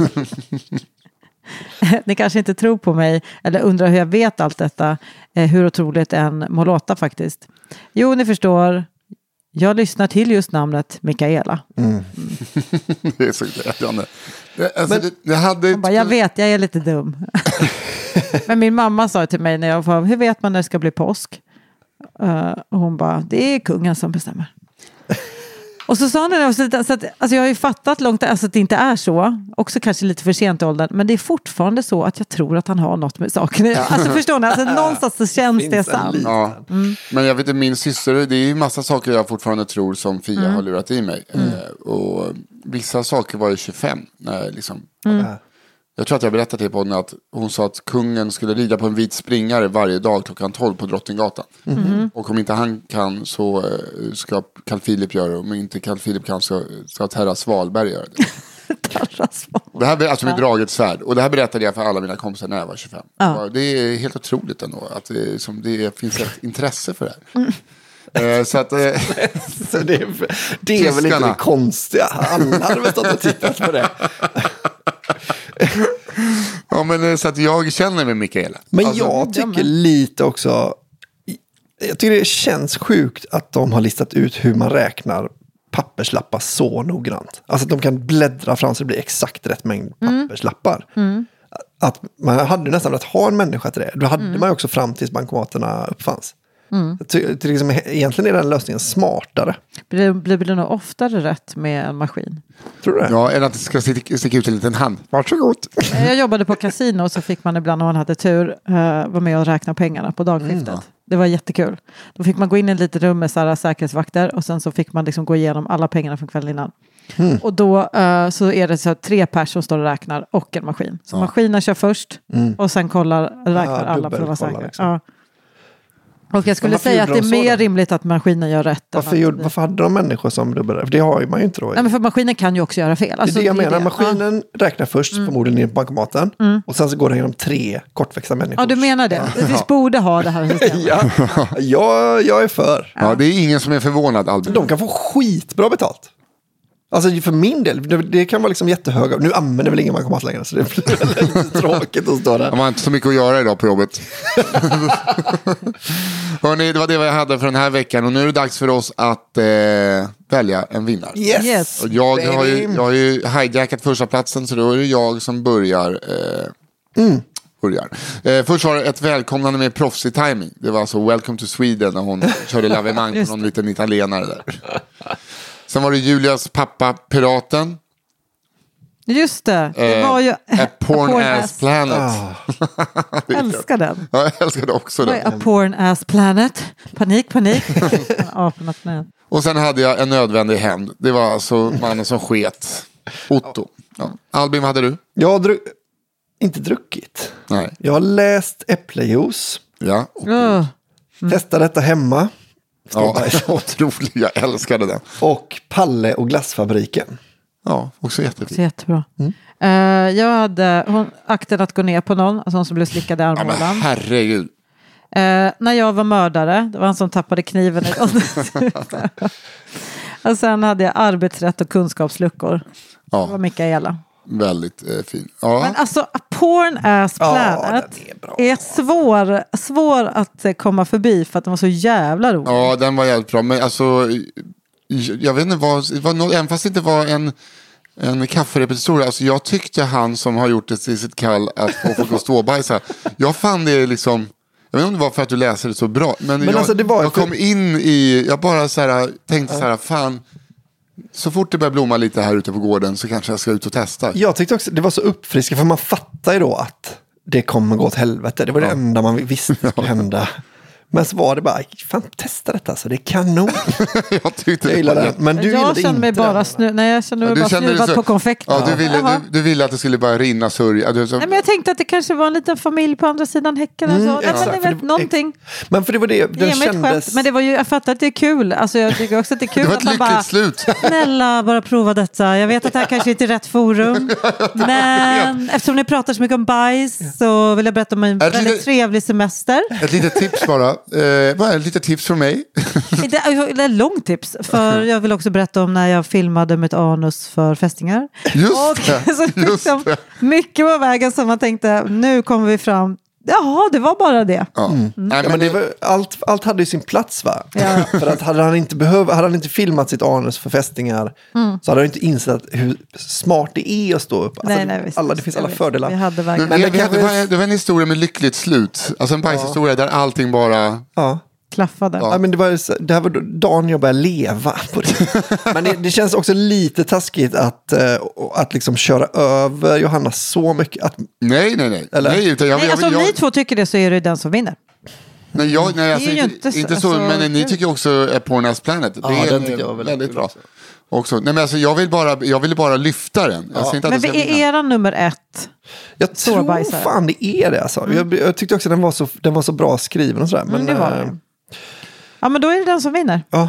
Ni kanske inte tror på mig eller undrar hur jag vet allt detta, hur otroligt än må låta faktiskt. Jo, ni förstår. Jag lyssnar till just namnet Mikaela. Det är så glädjande. Jag vet, jag är lite dum. Men min mamma sa till mig när jag var, hur vet man när det ska bli påsk? Och hon bara, det är kungen som bestämmer. Och så sa hon det, så att, alltså jag har ju fattat långt att det inte är så. Också kanske lite för sent i åldern. Men det är fortfarande så att jag tror att han har något med saken. Alltså förstår ni? Alltså, någonstans så känns det sant. Ja. Men jag vet inte, min syster, det är ju massa saker jag fortfarande tror som Fia har lurat i mig. Och vissa saker var ju 25. Liksom. Jag tror att jag berättade till podden att hon sa att kungen skulle rida på en vit springare varje dag klockan 12 på Drottninggatan. Och om inte han kan så ska Carl Philip göra det. Om inte Carl Philip kan så ska Terra Svalberg göra det. Det här alltså med draget svärd. Och det här berättade jag för alla mina kompisar när jag var 25. Det är helt otroligt ändå att det finns ett intresse för det här. Så att, så det är väl inte det konstiga. Alla hade väl stått och tittat på det. Ja, men så att jag känner med Mikaela. Men alltså, jag tycker lite också, jag tycker det känns sjukt att de har listat ut hur man räknar papperslappar så noggrant. Alltså att de kan bläddra fram så det blir exakt rätt mängd papperslappar. Att man hade nästan att ha en människa till det. Då hade man ju också fram tills bankomaterna uppfanns. Liksom, egentligen är den lösningen smartare. Blir det nog oftare rätt med en maskin? Tror du det? Ja, än att det ska sticka ut en liten hand. Varsågod. Jag jobbade på kasino och så fick man ibland, om man hade tur, vara med och räkna pengarna på dagskiftet. Det var jättekul. Då fick man gå in i ett litet rum med säkerhetsvakter och sen så fick man liksom gå igenom alla pengarna från kvällen innan. Och då så är det så 3 personer som står och räknar och en maskin. Så maskinen kör först och sen räknar alla för att vara säkra. Liksom. Ja. Och jag skulle säga att det är mer rimligt att maskinen gör rätt. Varför hade de människor som dubbade? För det har man ju inte då. Nej, men för maskinen kan ju också göra fel. Alltså, det är det jag menar. Maskinen räknar först förmodligen i bankomaten. Och sen så går det genom 3 kortväxta människor. Ja, du menar det. Vi borde ha det här systemet. Jag är för. Ja, det är ingen som är förvånad, Albin. De kan få skitbra betalt. Alltså för min del, det kan vara liksom jättehöga. Nu använder väl ingen bankomat längre, så det blir lite tråkigt att stå där. Man har inte så mycket att göra idag på jobbet. Hörrni, det var det jag hade för den här veckan. Och nu är det dags för oss att välja en vinnare. Yes, och jag har ju hijackat första platsen, så då är det jag som börjar. Först var det ett välkomnande med proffsig timing. Det var alltså Welcome to Sweden när hon körde lavemang på någon liten italienare där. Sen var det Julias pappa, Piraten. Just det. Det var ju A Porn Ass Planet. Jag älskar den. Ja, jag älskar också den. A Porn Ass Planet. Panik. Och sen hade jag en nödvändig hämnd. Det var alltså mannen som sket. Otto. Ja. Albin, vad hade du? Jag har inte druckit. Nej. Jag har läst äpplejuice. Ja. Testa detta hemma. Ja, otroligt. Jag älskade den. Och Palle och glassfabriken. Ja, också jättefint. Jättebra. Jag hade akten att gå ner på någon, alltså hon som blev slickad i armhålan. Ja, men herregud. När jag var mördare, det var han som tappade kniven. Och sen hade jag arbetsrätt och kunskapsluckor. Ja. Det var Mikaela. Väldigt fin. Ja. Men alltså, A Porn Ass Planet är svår att komma förbi för att den var så jävla rolig. Ja, den var jävligt bra. Men alltså, jag vet inte vad, även fast det inte var en kafferepetitor. Alltså jag tyckte han som har gjort det till sitt kall att få folk att ståbajsa. Jag fann det liksom, jag vet inte om det var för att du läser det så bra. Men jag, alltså jag kom in i, jag bara så här, tänkte så här, fan. Så fort det börjar blomma lite här ute på gården så kanske jag ska ut och testa. Jag tyckte också det var så uppfriskande, för man fattar ju då att det kommer gå åt helvete. Det var det enda man visste skulle hända. Men så var det bara, fan testa detta så det är kanon. jag gillar det. Men du jag kände mig bara jag kände mig bara snuvad på konfekten. Ja, du ville att det skulle bara rinna sörja. Nej, men jag tänkte att det kanske var en liten familj på andra sidan häcken. Någonting. Men för det var det kändes... Men det var ju, jag fattar att det är kul. Alltså jag tycker också att det är kul. Det var ett lyckligt slut. Snälla, bara prova detta. Jag vet att det här kanske inte är rätt forum. Men eftersom ni pratar så mycket om bajs så vill jag berätta om en väldigt trevlig semester. Ett litet tips bara. Bara ett litet tips från mig. Det är ett långt tips. För jag vill också berätta om när jag filmade mitt anus för fästingar. Just det. Mycket på vägen som man tänkte, nu kommer vi fram. Jaha, det var bara det. Ja. Nej, men det var, allt hade ju sin plats, va? Ja. För att hade han inte filmat sitt anus för fästingar så hade han inte insett hur smart det är att stå upp. Alltså, det finns alla fördelar. Det var en historia med lyckligt slut. Alltså en bajshistoria där allting bara... Ja. Klaffade. Ja, men det här var dagen jag började leva på det. Men det känns också lite taskigt att liksom köra över Johanna så mycket. Nej. Eller? Om ni två tycker det så är det den som vinner. Nej, alltså, inte så, men ni tycker också A Porn Ass Planet. Det är väldigt bra. Också. Nej, men alltså, jag ville bara lyfta den. Ja. Men är era nummer 1? Jag tror fan det är det. Alltså. Jag tyckte också att den var så bra skriven och sådär. Men det var det. Ja, men då är det den som vinner. Ja.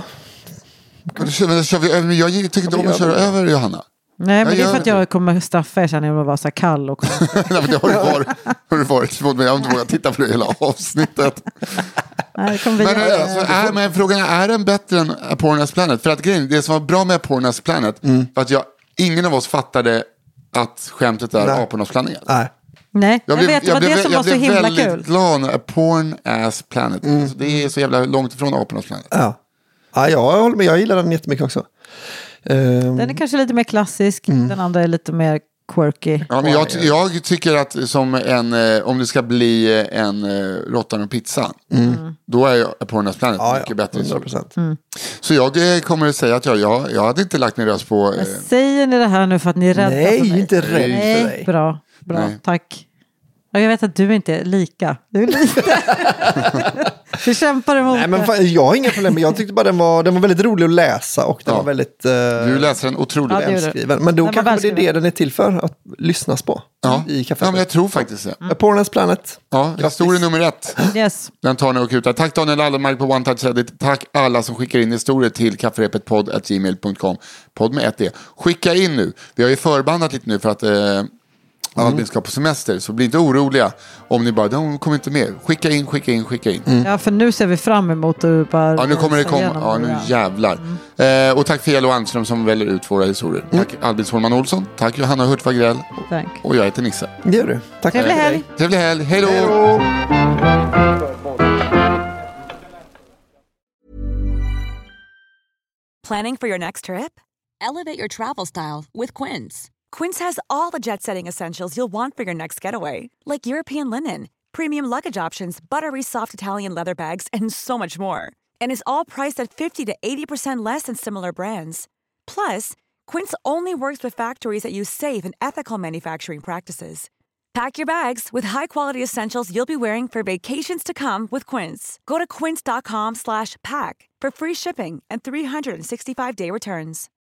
Men jag tycker inte om att köra över Johanna. Nej, men det är för att jag kommer straffa. Jag känner att jag var så kall och Nej, men det har du varit. Men jag har inte vågat titta på det hela avsnittet. Nej, men frågan är den bättre än A Porn Ass Planet? För att det som var bra med A Porn Ass Planet var att ingen av oss fattade att skämtet är apornas planet. Nej, jag vet, det var det som var så himla kul. Jag blev väldigt glad. A Porn Ass Planet. Alltså, det är så jävla långt ifrån apornas planet. Ja, jag håller med. Jag gillar den jättemycket också. Den är kanske lite mer klassisk. Den andra är lite mer quirky. Ja, men jag tycker att som om det ska bli en råttan och pizza, då är A Porn Ass Planet mycket bättre. 100%. Så jag kommer att säga att jag hade inte lagt min röst på... Säger ni det här nu för att ni är rädda för mig? Nej, inte rädd för dig. Bra, tack. Och jag vet att du inte är lika. Du är lite. Vi kämpar emot. Nej, men fan, jag har inga problem. Jag tyckte bara den var väldigt rolig att läsa och den var väldigt... Du läser den otroligt välskriven. Men då kanske det är det den är till för, att lyssnas på i Café. Ja, men jag tror faktiskt det. Pornens Planet. Ja, historia nummer 1. Yes. Den tar ni och kutar. Tack Daniel Aldermark på One Touch Edit. Tack alla som skickar in historier till kafferepetpodd@gmail.com. Podd med 1D. Skicka in nu. Vi har ju förbandat lite nu för att Albin ska på semester. Så bli inte oroliga om ni bara, de kommer inte med. Skicka in. Ja, för nu ser vi fram emot att bara... Ja, nu kommer det komma. Ja, nu jävlar. Och tack för Jello Anström som väljer ut våra historier. Tack Albin Solman Olsson. Tack Johanna Hurt Wagrell. Tack. Och jag heter Nisse. Det gör du. Tack. Trevlig helg. Trevlig helg. Hej då. Planning for your next trip? Elevate your travel style with Quince. Quince has all the jet-setting essentials you'll want for your next getaway, like European linen, premium luggage options, buttery soft Italian leather bags, and so much more. And is all priced at 50 to 80% less than similar brands. Plus, Quince only works with factories that use safe and ethical manufacturing practices. Pack your bags with high-quality essentials you'll be wearing for vacations to come with Quince. Go to quince.com/pack for free shipping and 365-day returns.